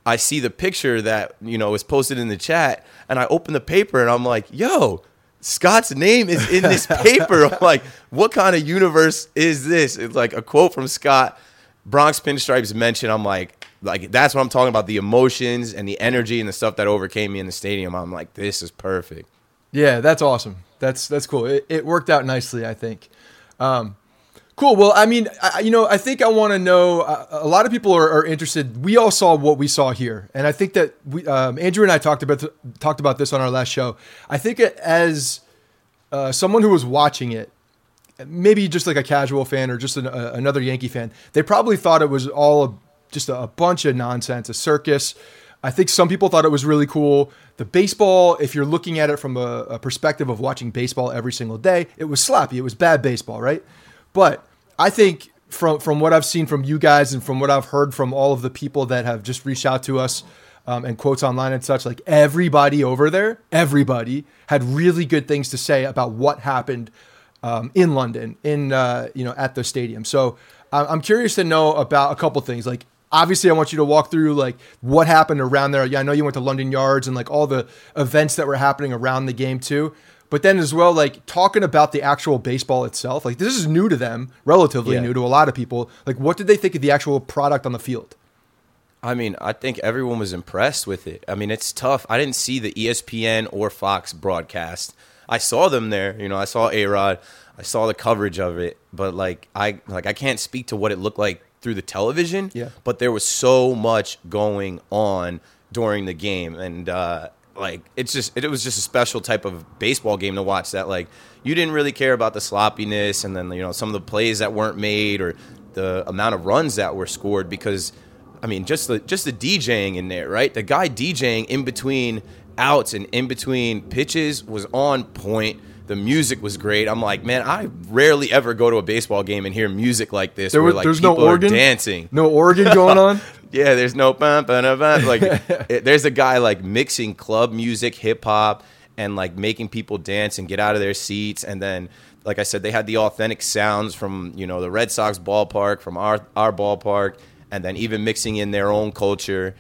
I see the picture that, was posted in the chat, and I open the paper and I'm like, yo, Scott's name is in this paper. I'm like, what kind of universe is this? It's like a quote from Scott, Bronx Pinstripes mentioned. I'm like that's what I'm talking about, the emotions and the energy and the stuff that overcame me in the stadium. I'm like, this is perfect.
Yeah, that's awesome. That's cool. It worked out nicely, I think. Cool. Well, I mean, I think I want to know. A lot of people are interested. We all saw what we saw here, and I think that Andrew and I talked about this on our last show. I think as someone who was watching it, maybe just like a casual fan or just another Yankee fan, they probably thought it was all just a bunch of nonsense, a circus. I think some people thought it was really cool. The baseball, if you're looking at it from a perspective of watching baseball every single day, it was sloppy. It was bad baseball, right? But I think from what I've seen from you guys and from what I've heard from all of the people that have just reached out to us and quotes online and such, like everybody over there, everybody had really good things to say about what happened in London, at the stadium. So I'm curious to know about a couple things. Like, obviously, I want you to walk through like what happened around there. Yeah, I know you went to London Yards and like all the events that were happening around the game too. But then as well, like talking about the actual baseball itself, like this is new to them, relatively new to a lot of people. Like, what did they think of the actual product on the field?
I mean, I think everyone was impressed with it. I mean, it's tough. I didn't see the ESPN or Fox broadcast. I saw them there. I saw A-Rod. I saw the coverage of it. But I can't speak to what it looked like through the television. Yeah. But there was so much going on during the game, and it was just a special type of baseball game to watch that you didn't really care about the sloppiness and then some of the plays that weren't made or the amount of runs that were scored, because I mean just the DJing in there, right? The guy DJing in between outs and in between pitches was on point. The music was great. I'm like, man, I rarely ever go to a baseball game and hear music like this where
there's
people
no organ?
Are dancing.
No organ going on?
Yeah, there's no there's a guy mixing club music, hip hop, and making people dance and get out of their seats. And then, like I said, they had the authentic sounds from the Red Sox ballpark, from our ballpark, and then even mixing in their own culture.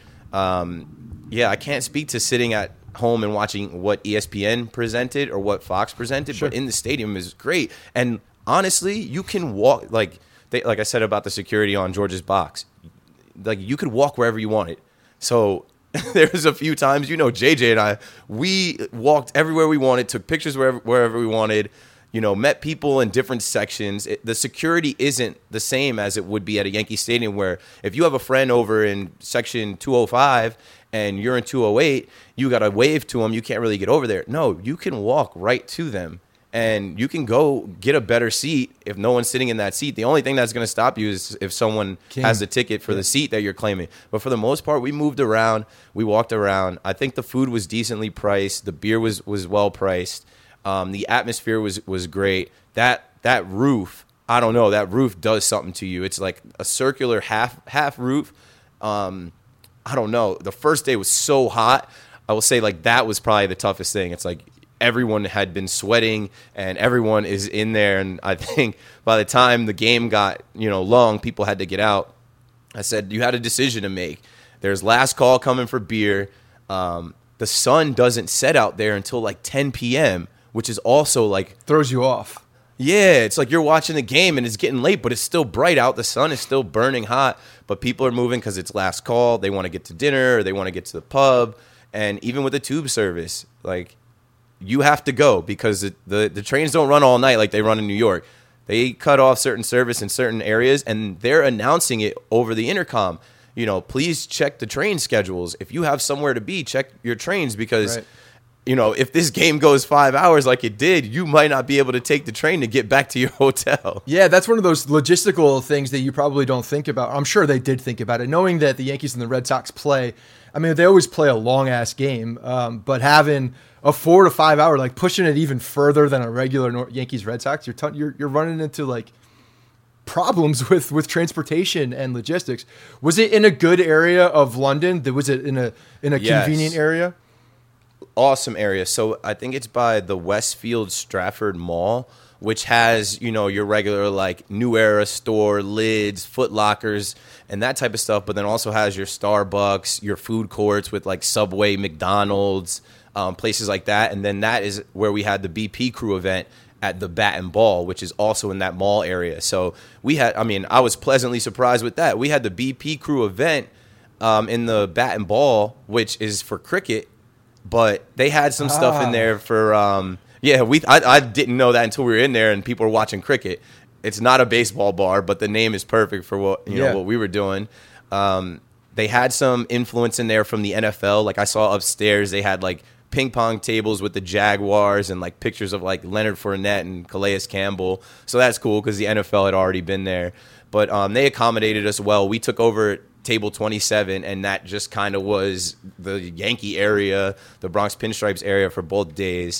I can't speak to sitting at home and watching what ESPN presented or what Fox presented, but in the stadium is great. And honestly, you can walk like I said about the security on George's box. You could walk wherever you wanted. So there was a few times, JJ and I, we walked everywhere we wanted, took pictures wherever we wanted, met people in different sections. The security isn't the same as it would be at a Yankee Stadium, where if you have a friend over in section 205 and you're in 208, you got to wave to them. You can't really get over there. No, you can walk right to them. And you can go get a better seat if no one's sitting in that seat. The only thing that's going to stop you is if someone has a ticket for the seat that you're claiming. But for the most part, we moved around. We walked around. I think the food was decently priced. The beer was well priced. The atmosphere was great. That roof, I don't know. That roof does something to you. It's like a circular half roof. I don't know. The first day was so hot. I will say that was probably the toughest thing. It's everyone had been sweating and everyone is in there. And I think by the time the game got, long, people had to get out. I said, you had a decision to make. There's last call coming for beer. The sun doesn't set out there until 10 p.m., which is also
throws you off.
Yeah, it's you're watching the game and it's getting late, but it's still bright out. The sun is still burning hot, but people are moving because it's last call. They want to get to dinner or they want to get to the pub. And even with the tube service, you have to go because the trains don't run all night like they run in New York. They cut off certain service in certain areas, and they're announcing it over the intercom. Please check the train schedules. If you have somewhere to be, check your trains because, if this game goes 5 hours like it did, you might not be able to take the train to get back to your hotel.
Yeah, that's one of those logistical things that you probably don't think about. I'm sure they did think about it, knowing that the Yankees and the Red Sox play. I mean, they always play a long-ass game, but having a 4 to 5 hour, pushing it even further than a regular Yankees Red Sox, you're running into problems with transportation and logistics. Was it in a good area of London? Was it in a convenient area?
Awesome area. So I think it's by the Westfield Stratford Mall, which has, you know, your regular like New Era store, Lids, Foot Lockers, and that type of stuff, but then also has your Starbucks, your food courts with like Subway, McDonald's, places like that. And then that is where we had the BP Crew event at the Bat and Ball, which is also in that mall area. So we had, I mean, I was pleasantly surprised with that. We had the BP Crew event in the Bat and Ball, which is for cricket, but they had some stuff in there for, I didn't know that until we were in there and people were watching cricket. It's not a baseball bar, but the name is perfect for what, you know, what we were doing. They had some influence in there from the NFL. Like I saw upstairs, they had like ping pong tables with the Jaguars and like pictures of like Leonard Fournette and Calais Campbell. So that's cool because the NFL had already been there. But they accommodated us well. We took over table 27, and that just kind of was the Yankee area, the Bronx Pinstripes area for both days.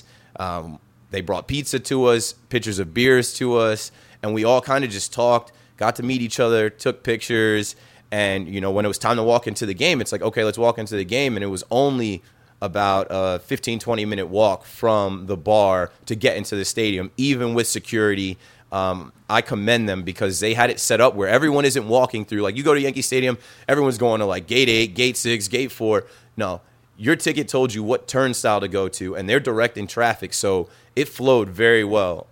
They brought pizza to us, pitchers of beers to us, and we all kind of just talked, got to meet each other, took pictures. And, you know, when it was time to walk into the game, it's like, okay, let's walk into the game. And it was only about a 15, 20-minute walk from the bar to get into the stadium, even with security. I commend them because they had it set up where everyone isn't walking through. Like, you go to Yankee Stadium, everyone's going to, like, Gate 8, Gate 6, Gate 4. No, your ticket told you what turnstile to go to, and they're directing traffic, so it flowed very well.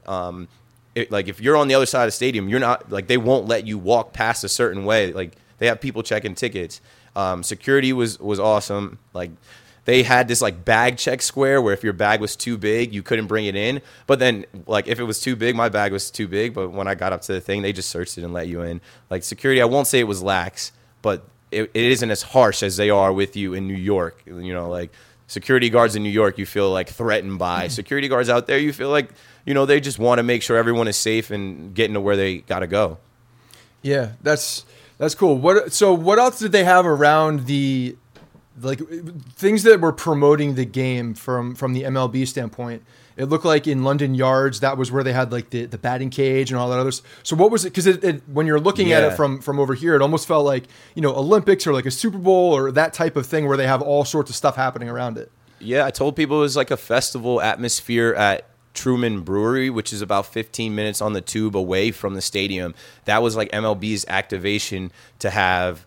Like, if you're on the other side of the stadium, you're not, like, they won't let you walk past a certain way. Like, they have people checking tickets. Security was awesome. Like, they had this like bag check square where if your bag was too big, you couldn't bring it in. But then like if it was too big, my bag was too big. But when I got up to the thing, they just searched it and let you in. Like security, I won't say it was lax, but it isn't as harsh as they are with you in New York. You know, like security guards in New York, you feel like threatened by. Security guards out there, you feel like, you know, they just want to make sure everyone is safe and getting to where they got to go.
Yeah, that's cool. What else did they have around the like things that were promoting the game from the MLB standpoint? It looked like in London Yards, that was where they had like the batting cage and all that others. So what was it? Because when you're looking at it from over here, it almost felt like, you know, Olympics or like a Super Bowl or that type of thing where they have all sorts of stuff happening around it.
Yeah, I told people it was like a festival atmosphere at Truman Brewery, which is about 15 minutes on the tube away from the stadium. That was like MLB's activation to have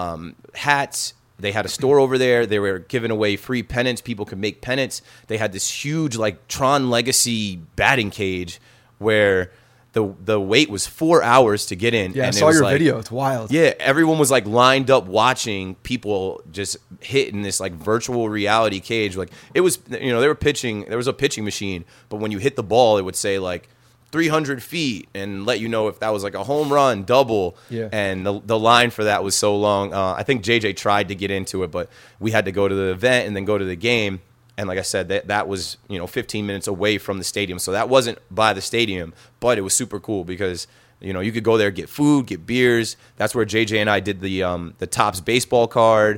hats. They had a store over there. They were giving away free pennants. People could make pennants. They had this huge like Tron Legacy batting cage where the wait was 4 hours to get in.
Yeah,
and
I saw your video. It's wild.
Yeah, everyone was like lined up watching people just hit in this like virtual reality cage. Like it was, you know, they were pitching. There was a pitching machine, but when you hit the ball, it would say like 300 feet and let you know if that was like a home run, double.
Yeah.
And the line for that was so long. I think JJ tried to get into it, but we had to go to the event and then go to the game. And like I said, that was, you know, 15 minutes away from the stadium. So that wasn't by the stadium, but it was super cool because, you know, you could go there, get food, get beers. That's where JJ and I did the Topps baseball card.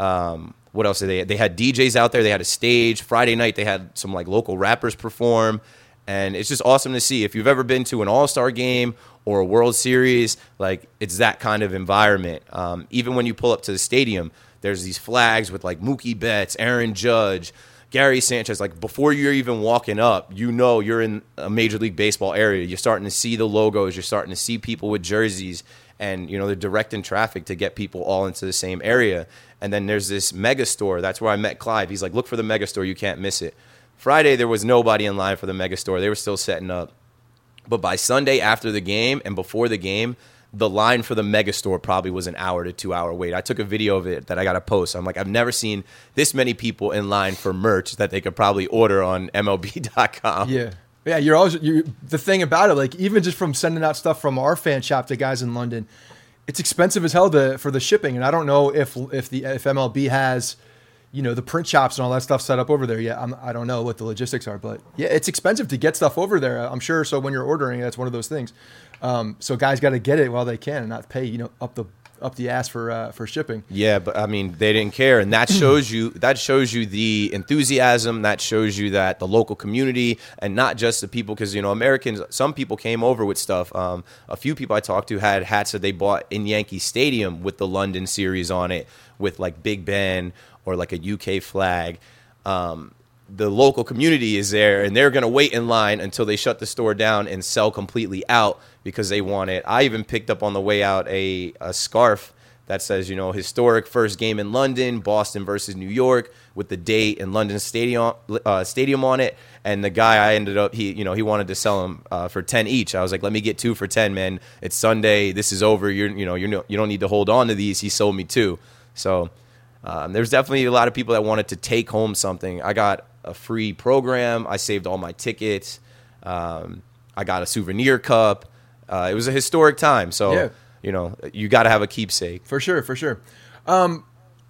What else did they had DJs out there. They had a stage. Friday night, they had some like local rappers perform. And it's just awesome to see. If you've ever been to an All-Star game or a World Series, like it's that kind of environment. Even when you pull up to the stadium, there's these flags with like Mookie Betts, Aaron Judge, Gary Sanchez. Like before you're even walking up, you know you're in a Major League Baseball area. You're starting to see the logos. You're starting to see people with jerseys. And, you know, they're directing traffic to get people all into the same area. And then there's this mega store. That's where I met Clive. He's like, look for the mega store. You can't miss it. Friday, there was nobody in line for the mega store. They were still setting up. But by Sunday after the game and before the game, the line for the mega store probably was an hour to 2 hour wait. I took a video of it that I got to post. I'm like, I've never seen this many people in line for merch that they could probably order on MLB.com.
Yeah. Yeah, the thing about it, like even just from sending out stuff from our fan shop to guys in London, it's expensive as hell for the shipping. And I don't know if MLB has, you know, the print shops and all that stuff set up over there. Yeah, I don't know what the logistics are, but yeah, it's expensive to get stuff over there, I'm sure. So when you're ordering, that's one of those things. So guys got to get it while they can and not pay, you know, up the ass for shipping.
Yeah, but I mean, they didn't care, and that shows you the enthusiasm. That shows you that the local community, and not just the people, because you know, Americans. Some people came over with stuff. A few people I talked to had hats that they bought in Yankee Stadium with the London series on it, with like Big Ben or like a UK flag. the local community is there, and they're going to wait in line until they shut the store down and sell completely out because they want it. I even picked up on the way out a scarf that says, historic first game in London, Boston versus New York, with the date and London Stadium on it. And the guy I ended up, he wanted to sell them for 10 each. I was like, let me get 2 for 10, man. It's Sunday. This is over. You don't need to hold on to these. He sold me 2. So there's definitely a lot of people that wanted to take home something. I got a free program. I saved all my tickets. I got a souvenir cup. It was a historic time. So, you got to have a keepsake.
For sure. Can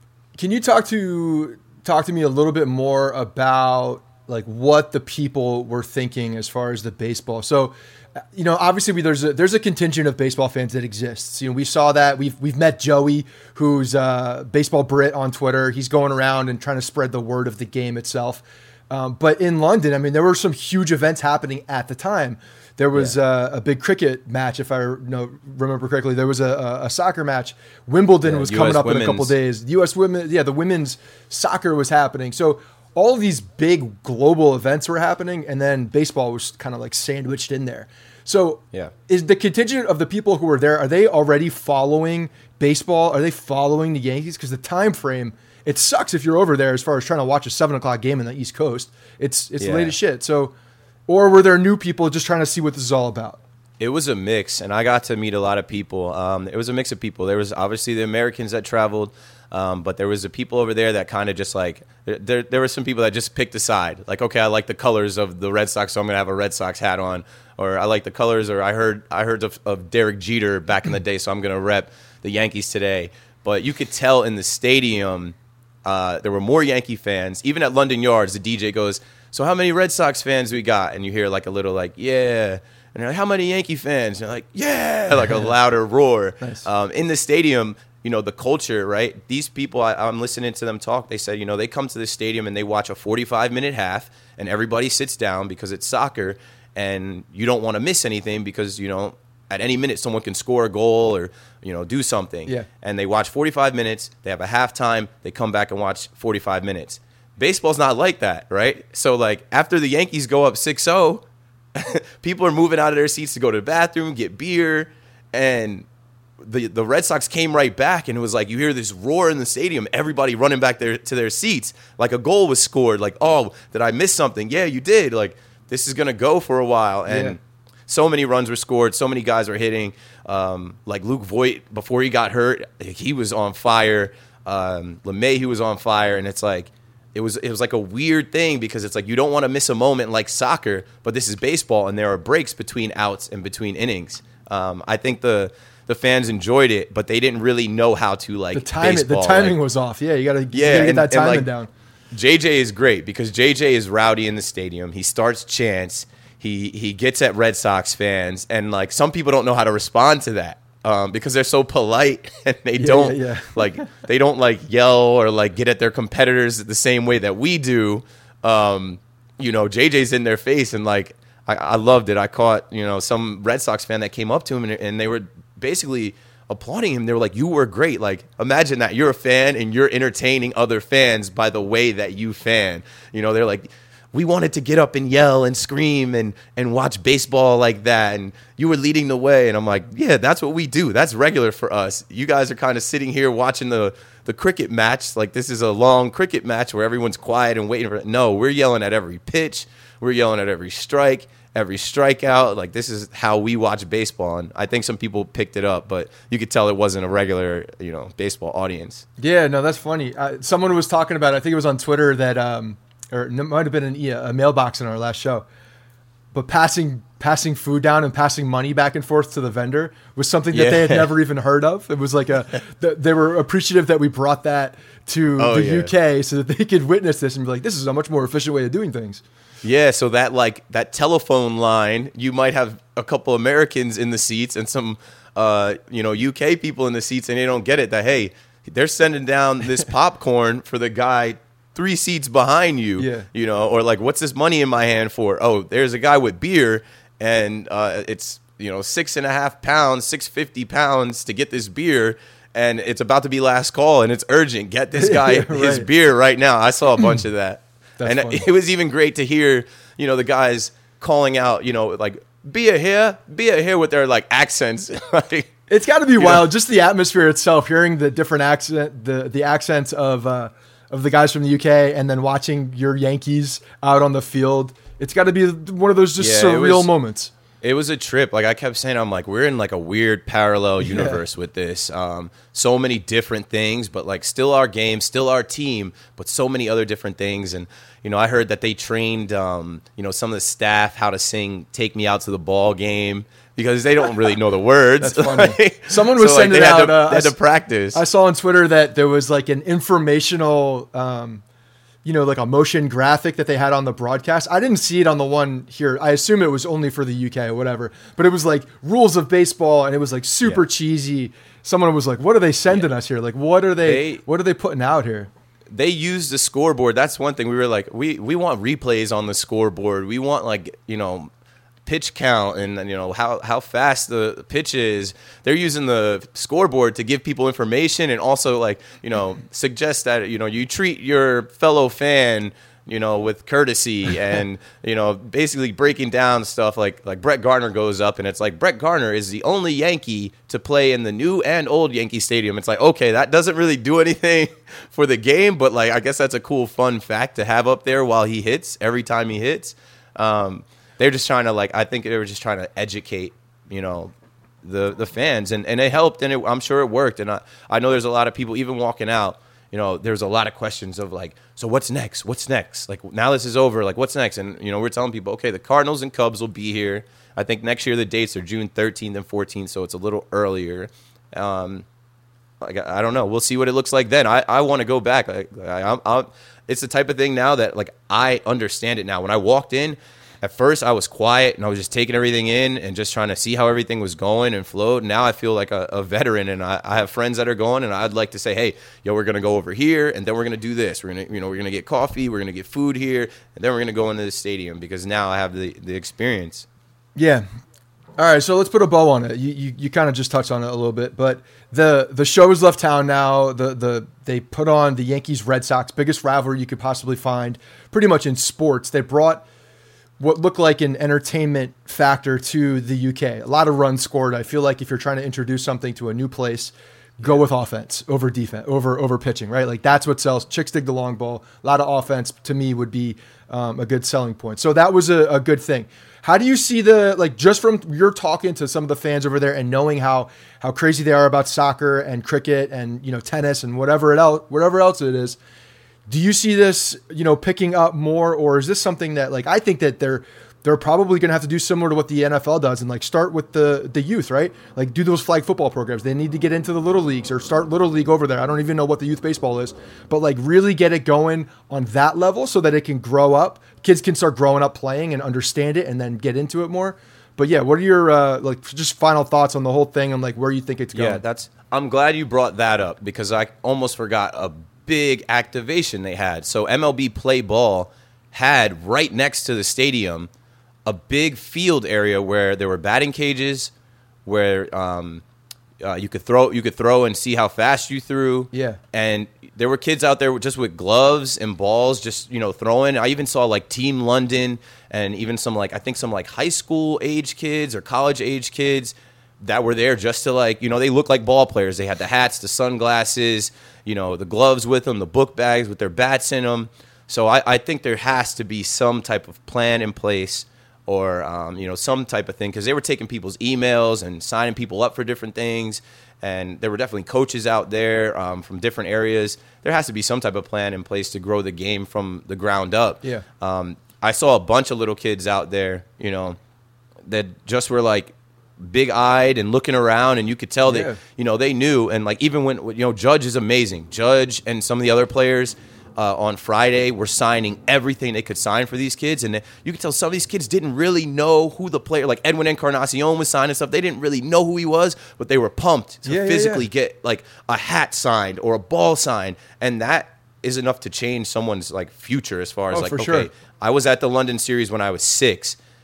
you talk to me a little bit more about like what the people were thinking as far as the baseball? So, obviously there's a contingent of baseball fans that exists. We saw that. We've met Joey, who's Baseball Brit on Twitter. He's going around and trying to spread the word of the game itself. But in London, I mean, there were some huge events happening at the time. There was a big cricket match, if I remember correctly. There was a soccer match. Wimbledon was coming up in a couple days. U.S. women, the women's soccer was happening. So all these big global events were happening, and then baseball was kind of like sandwiched in there. So is the contingent of the people who were there, are they already following baseball? Are they following the Yankees? Because the time frame, it sucks if you're over there as far as trying to watch a 7:00 game in the East Coast. It's late as shit. So, or were there new people just trying to see what this is all about?
It was a mix, and I got to meet a lot of people. It was a mix of people. There was obviously the Americans that traveled, but there was the people over there that kind of just like, there were some people that just picked a side. Like, okay, I like the colors of the Red Sox, so I'm going to have a Red Sox hat on. Or I like the colors, or I heard of Derek Jeter back in the day, so I'm going to rep the Yankees today. But you could tell in the stadium, there were more Yankee fans. Even at London Yards, the DJ goes, so how many Red Sox fans we got? And you hear like a little like, yeah. And they're like, how many Yankee fans? And they're like, yeah, like a louder roar.
Nice.
In the stadium, the culture, right? These people, I'm listening to them talk. They said, they come to the stadium and they watch a 45-minute half, and everybody sits down because it's soccer, and you don't want to miss anything because, at any minute someone can score a goal or, do something.
Yeah.
And they watch 45 minutes. They have a halftime. They come back and watch 45 minutes. Baseball's not like that, right? So, like, after the Yankees go up 6-0, people are moving out of their seats to go to the bathroom, get beer, and the Red Sox came right back, and it was like you hear this roar in the stadium, everybody running back to their seats, like a goal was scored, like, oh, did I miss something? Yeah, you did. Like, this is going to go for a while, and so many runs were scored, so many guys were hitting. Like Luke Voit, before he got hurt, he was on fire. LeMahieu was on fire, and it's like, it was like a weird thing because it's like you don't want to miss a moment like soccer, but this is baseball, and there are breaks between outs and between innings. I think the fans enjoyed it, but they didn't really know how to like baseball.
The timing was off. Yeah, you gotta get that timing down.
JJ is great because JJ is rowdy in the stadium. He starts chants. He gets at Red Sox fans, and like some people don't know how to respond to that. Because they're so polite and they don't yell or like get at their competitors the same way that we do. JJ's in their face, and like I loved it. I caught some Red Sox fan that came up to him and they were basically applauding him. They were like, "You were great." Like, imagine that you're a fan and you're entertaining other fans by the way that you fan. They're like, we wanted to get up and yell and scream and watch baseball like that, and you were leading the way. And I'm like, yeah, that's what we do. That's regular for us. You guys are kind of sitting here watching the cricket match. Like, this is a long cricket match where everyone's quiet and waiting for it. No, we're yelling at every pitch. We're yelling at every strike, every strikeout. Like, this is how we watch baseball. And I think some people picked it up, but you could tell it wasn't a regular, baseball audience.
Yeah, no, that's funny. Someone was talking about, I think it was on Twitter, that or it might have been a mailbox in our last show, but passing food down and passing money back and forth to the vendor was something that they had never even heard of. It was like they were appreciative that we brought that to the UK so that they could witness this and be like, this is a much more efficient way of doing things.
Yeah, so that telephone line, you might have a couple Americans in the seats and some UK people in the seats, and they don't get it that, hey, they're sending down this popcorn for the guy 3 seats behind you, or like, what's this money in my hand for? Oh, there's a guy with beer, and it's 6.5 pounds, 650 pounds to get this beer, and it's about to be last call, and it's urgent. Get this guy his beer right now. I saw a bunch of that.
That's
and
funny.
it was even great to hear, the guys calling out, like, beer here with their like accents. Like,
it's got to be wild, just the atmosphere itself, hearing the different accent, the accents of the guys from the UK, and then watching your Yankees out on the field. It's got to be one of those just surreal moments.
It was a trip. Like I kept saying, I'm like, we're in like a weird parallel universe with this. So many different things, but like still our game, still our team, but so many other different things. And, I heard that they trained, some of the staff how to sing "Take Me Out to the Ball Game" because they don't really know the words.
That's funny. Someone was sending out.
They had to practice.
I saw on Twitter that there was like an informational, like a motion graphic that they had on the broadcast. I didn't see it on the one here. I assume it was only for the UK or whatever, but it was like rules of baseball, and it was like super cheesy. Someone was like, "What are they sending us here? Like, what are they putting out here?"
They used the scoreboard. That's one thing. We were like, we want replays on the scoreboard. We want like, pitch count and how fast the pitch is. They're using the scoreboard to give people information and also like, suggest that, you treat your fellow fan, with courtesy and, basically breaking down stuff like Brett Gardner goes up and it's like Brett Gardner is the only Yankee to play in the new and old Yankee Stadium. It's like, okay, that doesn't really do anything for the game, but like, I guess that's a cool, fun fact to have up there while he hits, every time he hits. They're just trying to I think they were just trying to educate, the fans and it helped and I'm sure it worked. And I know there's a lot of people even walking out, there's a lot of questions of like, so what's next? What's next? Like now this is over, like what's next? And, we're telling people, okay, the Cardinals and Cubs will be here. I think next year the dates are June 13th and 14th. So it's a little earlier. I don't know. We'll see what it looks like then. I want to go back. It's the type of thing now that like, I understand it now. When I walked in, at first, I was quiet and I was just taking everything in and just trying to see how everything was going and flowed. Now I feel like a veteran, and I have friends that are going, and I'd like to say, hey, we're gonna go over here, and then we're gonna do this. We're gonna get coffee, we're gonna get food here, and then we're gonna go into the stadium because now I have the experience.
Yeah. All right, so let's put a bow on it. You kind of just touched on it a little bit, but the show has left town now. They put on the Yankees Red Sox, biggest rivalry you could possibly find, pretty much in sports. They brought what looked like an entertainment factor to the UK. A lot of runs scored. I feel like if you're trying to introduce something to a new place, go with offense over defense, over pitching, right? Like that's what sells. Chicks dig the long ball. A lot of offense to me would be a good selling point. So that was a good thing. How do you see just from your talking to some of the fans over there and knowing how crazy they are about soccer and cricket and, tennis and whatever else it is, do you see this, picking up more, or is this something that I think that they're probably going to have to do similar to what the NFL does and start with the youth, right? Like do those flag football programs. They need to get into the little leagues or start little league over there. I don't even know what the youth baseball is, but really get it going on that level so that it can grow up. Kids can start growing up playing and understand it and then get into it more. But yeah, what are your just final thoughts on the whole thing and where you think it's going?
Yeah, I'm glad you brought that up because I almost forgot a big activation they had. So MLB Play Ball had right next to the stadium a big field area where there were batting cages, where you could throw and see how fast you threw.
Yeah,
and there were kids out there just with gloves and balls, just throwing. I even saw Team London and even some high school age kids or college age kids that were there just to they look like ball players. They had the hats, the sunglasses, the gloves with them, the book bags with their bats in them. So I think there has to be some type of plan in place or, some type of thing because they were taking people's emails and signing people up for different things. And there were definitely coaches out there from different areas. There has to be some type of plan in place to grow the game from the ground up.
Yeah.
I saw a bunch of little kids out there, that just were big-eyed and looking around, and you could tell that they knew. And even when Judge is amazing. Judge and some of the other players on Friday were signing everything they could sign for these kids, and you could tell some of these kids didn't really know who the player, like Edwin Encarnacion was signing stuff. They didn't really know who he was, but they were pumped to physically get a hat signed or a ball signed, and that is enough to change someone's future as far as
for sure.
I was at the London series when I was 6.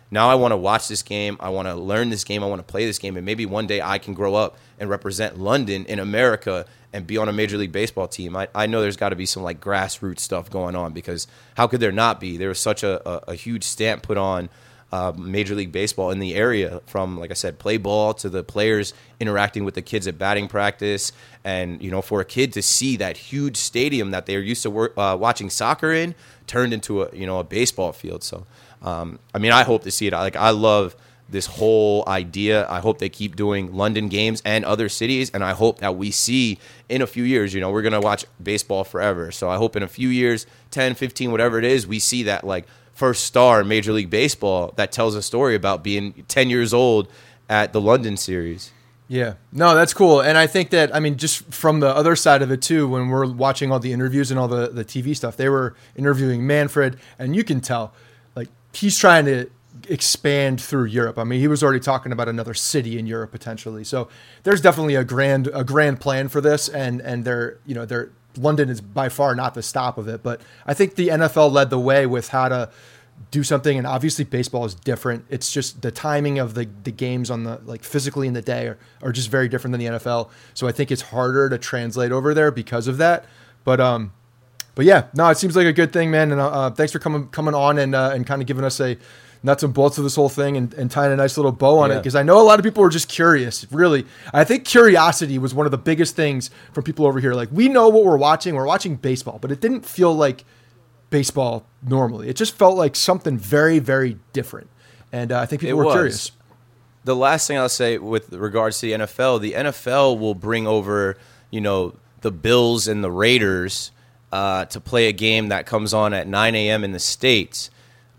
Now I want to watch this game. I want to learn this game. I want to play this game. And maybe one day I can grow up and represent London in America and be on a Major League Baseball team. I know there's got to be some like grassroots stuff going on, because how could there not be? There was such a huge stamp put on Major League Baseball in the area, from, like I said, play ball to the players interacting with the kids at batting practice. And, for a kid to see that huge stadium that they're used to watching soccer in turned into a baseball field. So, I hope to see it. I love this whole idea. I hope they keep doing London games and other cities, and I hope that we see in a few years, we're going to watch baseball forever. So I hope in a few years, 10, 15, whatever it is, we see that like first star in Major League Baseball that tells a story about being 10 years old at the London series.
Yeah, no, that's cool. And I think that, just from the other side of it too, when we're watching all the interviews and all the TV stuff, they were interviewing Manfred, and you can tell, like, he's trying to expand through Europe. He was already talking about another city in Europe potentially. So there's definitely a grand plan for this, and London is by far not the stop of it. But I think the NFL led the way with how to do something, and obviously baseball is different. It's just the timing of the games on the, like, physically in the day are just very different than the NFL. So I think it's harder to translate over there because of that. But yeah, no, it seems like a good thing, man. And thanks for coming on and kind of giving us a nuts and bolts of this whole thing and tying a nice little bow on it, because I know a lot of people were just curious. Really, I think curiosity was one of the biggest things from people over here. Like, we know what we're watching. We're watching baseball, but it didn't feel like baseball normally. It just felt like something very, very different. And I think people were curious.
The last thing I'll say with regards to the NFL will bring over, the Bills and the Raiders to play a game that comes on at 9 a.m. in the States.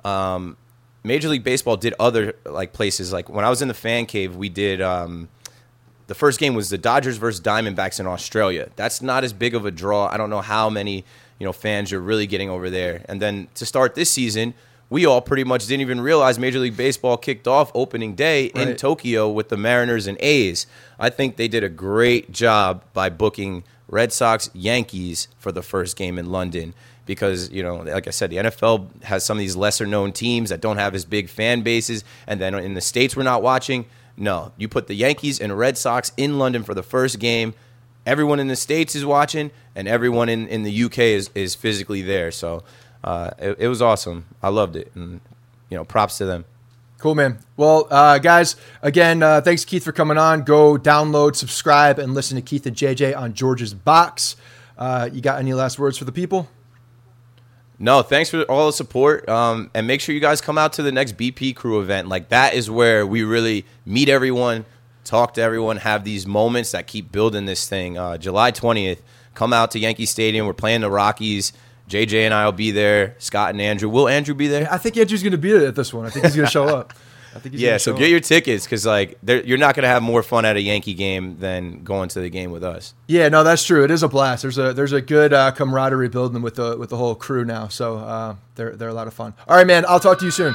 Major League Baseball did other places. Like when I was in the fan cave, we did the first game was the Dodgers versus Diamondbacks in Australia. That's not as big of a draw. I don't know how many fans you're really getting over there. And then to start this season, we all pretty much didn't even realize Major League Baseball kicked off opening day in Tokyo with the Mariners and A's. I think they did a great job by booking Red Sox, Yankees for the first game in London. Because, like I said, the NFL has some of these lesser-known teams that don't have as big fan bases, and then in the States we're not watching. No, you put the Yankees and Red Sox in London for the first game. Everyone in the States is watching, and everyone in the UK is physically there. So it was awesome. I loved it, and, props to them.
Cool, man. Well, guys, again, thanks, Keith, for coming on. Go download, subscribe, and listen to Keith and JJ on George's Box. You got any last words for the people?
No, thanks for all the support, and make sure you guys come out to the next BP Crew event. Like, that is where we really meet everyone, talk to everyone, have these moments that keep building this thing. July 20th, come out to Yankee Stadium. We're playing the Rockies. JJ and I will be there. Scott and Andrew. Will Andrew be there?
I think Andrew's going to be there at this one. I think he's going to show up.
So get your tickets, because you're not going to have more fun at a Yankee game than going to the game with us.
Yeah, no, that's true. It is a blast. There's a good camaraderie building with the whole crew now. So they're a lot of fun. All right, man. I'll talk to you soon.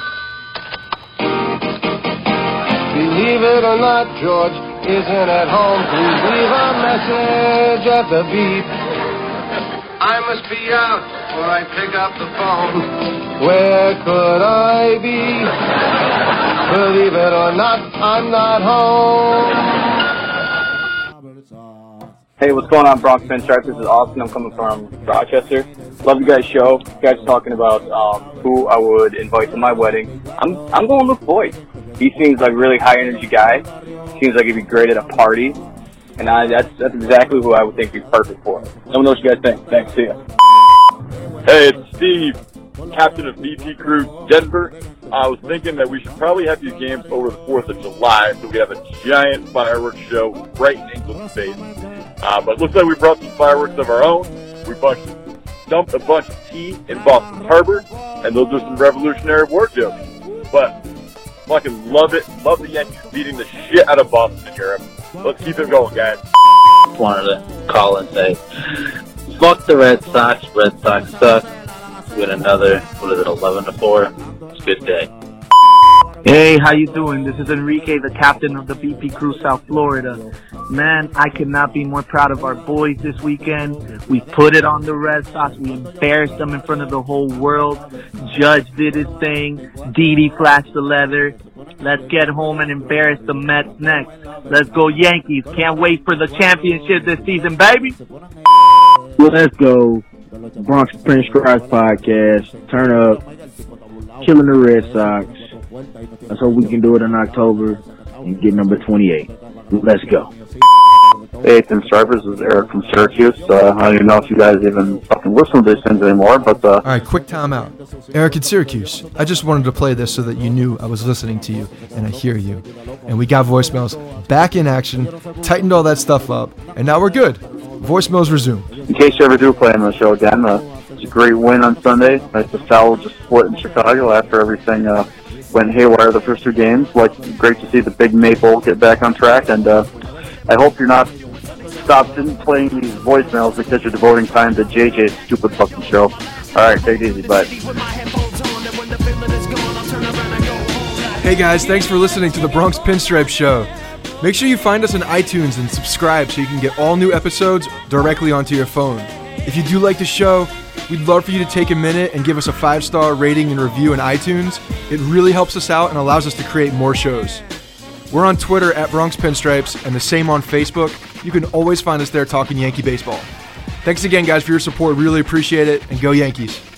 Believe it or not, George isn't at home. Please leave a message at the beep. I must be out before I pick up the phone. Where could I be? Believe it or not, I'm not home.
Hey, what's going on, Bronx Pinstripe? This is Austin. I'm coming from Rochester. Love you guys' show. You guys are talking about who I would invite to my wedding. I'm going Luke Voigt. He seems like a really high energy guy. Seems like he'd be great at a party. And that's exactly who I would think would be perfect for it. Let me know what you guys think. Thanks. See ya.
Hey, it's Steve, captain of BP Crew Denver. I was thinking that we should probably have these games over the 4th of July so we have a giant fireworks show right in England's face. But it looks like we brought some fireworks of our own. We dumped a bunch of tea in Boston Harbor, and they'll do some Revolutionary War jokes. But fucking love it. Love the Yankees beating the shit out of Boston in Europe. Let's keep it going, guys.
Wanted to call and say, fuck the Red Sox. Red Sox suck. Win another, 11-4. It's a good day.
Hey, how you doing? This is Enrique, the captain of the BP Crew South Florida. Man, I could not be more proud of our boys this weekend. We put it on the Red Sox. We embarrassed them in front of the whole world. Judge did his thing. Didi flashed the leather. Let's get home and embarrass the Mets next. Let's go Yankees. Can't wait for the championship this season, baby.
Let's go. Bronx Pinstripes Podcast. Turn up. Killing the Red Sox. Let's hope we can do it in October and get number 28. Let's go.
Hey, Pinstripers, this is Eric from Syracuse. I don't even know if you guys even fucking listen to these things anymore, but...
All right, quick time out. Eric in Syracuse, I just wanted to play this so that you knew I was listening to you and I hear you. And we got voicemails back in action, tightened all that stuff up, and now we're good. Voicemails resume.
In case you ever do play on the show again, it's a great win on Sunday. Nice to salvage a split in Chicago after everything went haywire the first two games. Great to see the Big Maple get back on track, and I hope you're not stopped playing these voicemails because you're devoting time to JJ's stupid fucking show. All right, take it easy, bye.
Hey guys, thanks for listening to the Bronx Pinstripe Show. Make sure you find us on iTunes and subscribe so you can get all new episodes directly onto your phone. If you do like the show, we'd love for you to take a minute and give us a 5-star rating and review in iTunes. It really helps us out and allows us to create more shows. We're on Twitter at Bronx Pinstripes and the same on Facebook. You can always find us there talking Yankee baseball. Thanks again, guys, for your support. Really appreciate it, and go Yankees.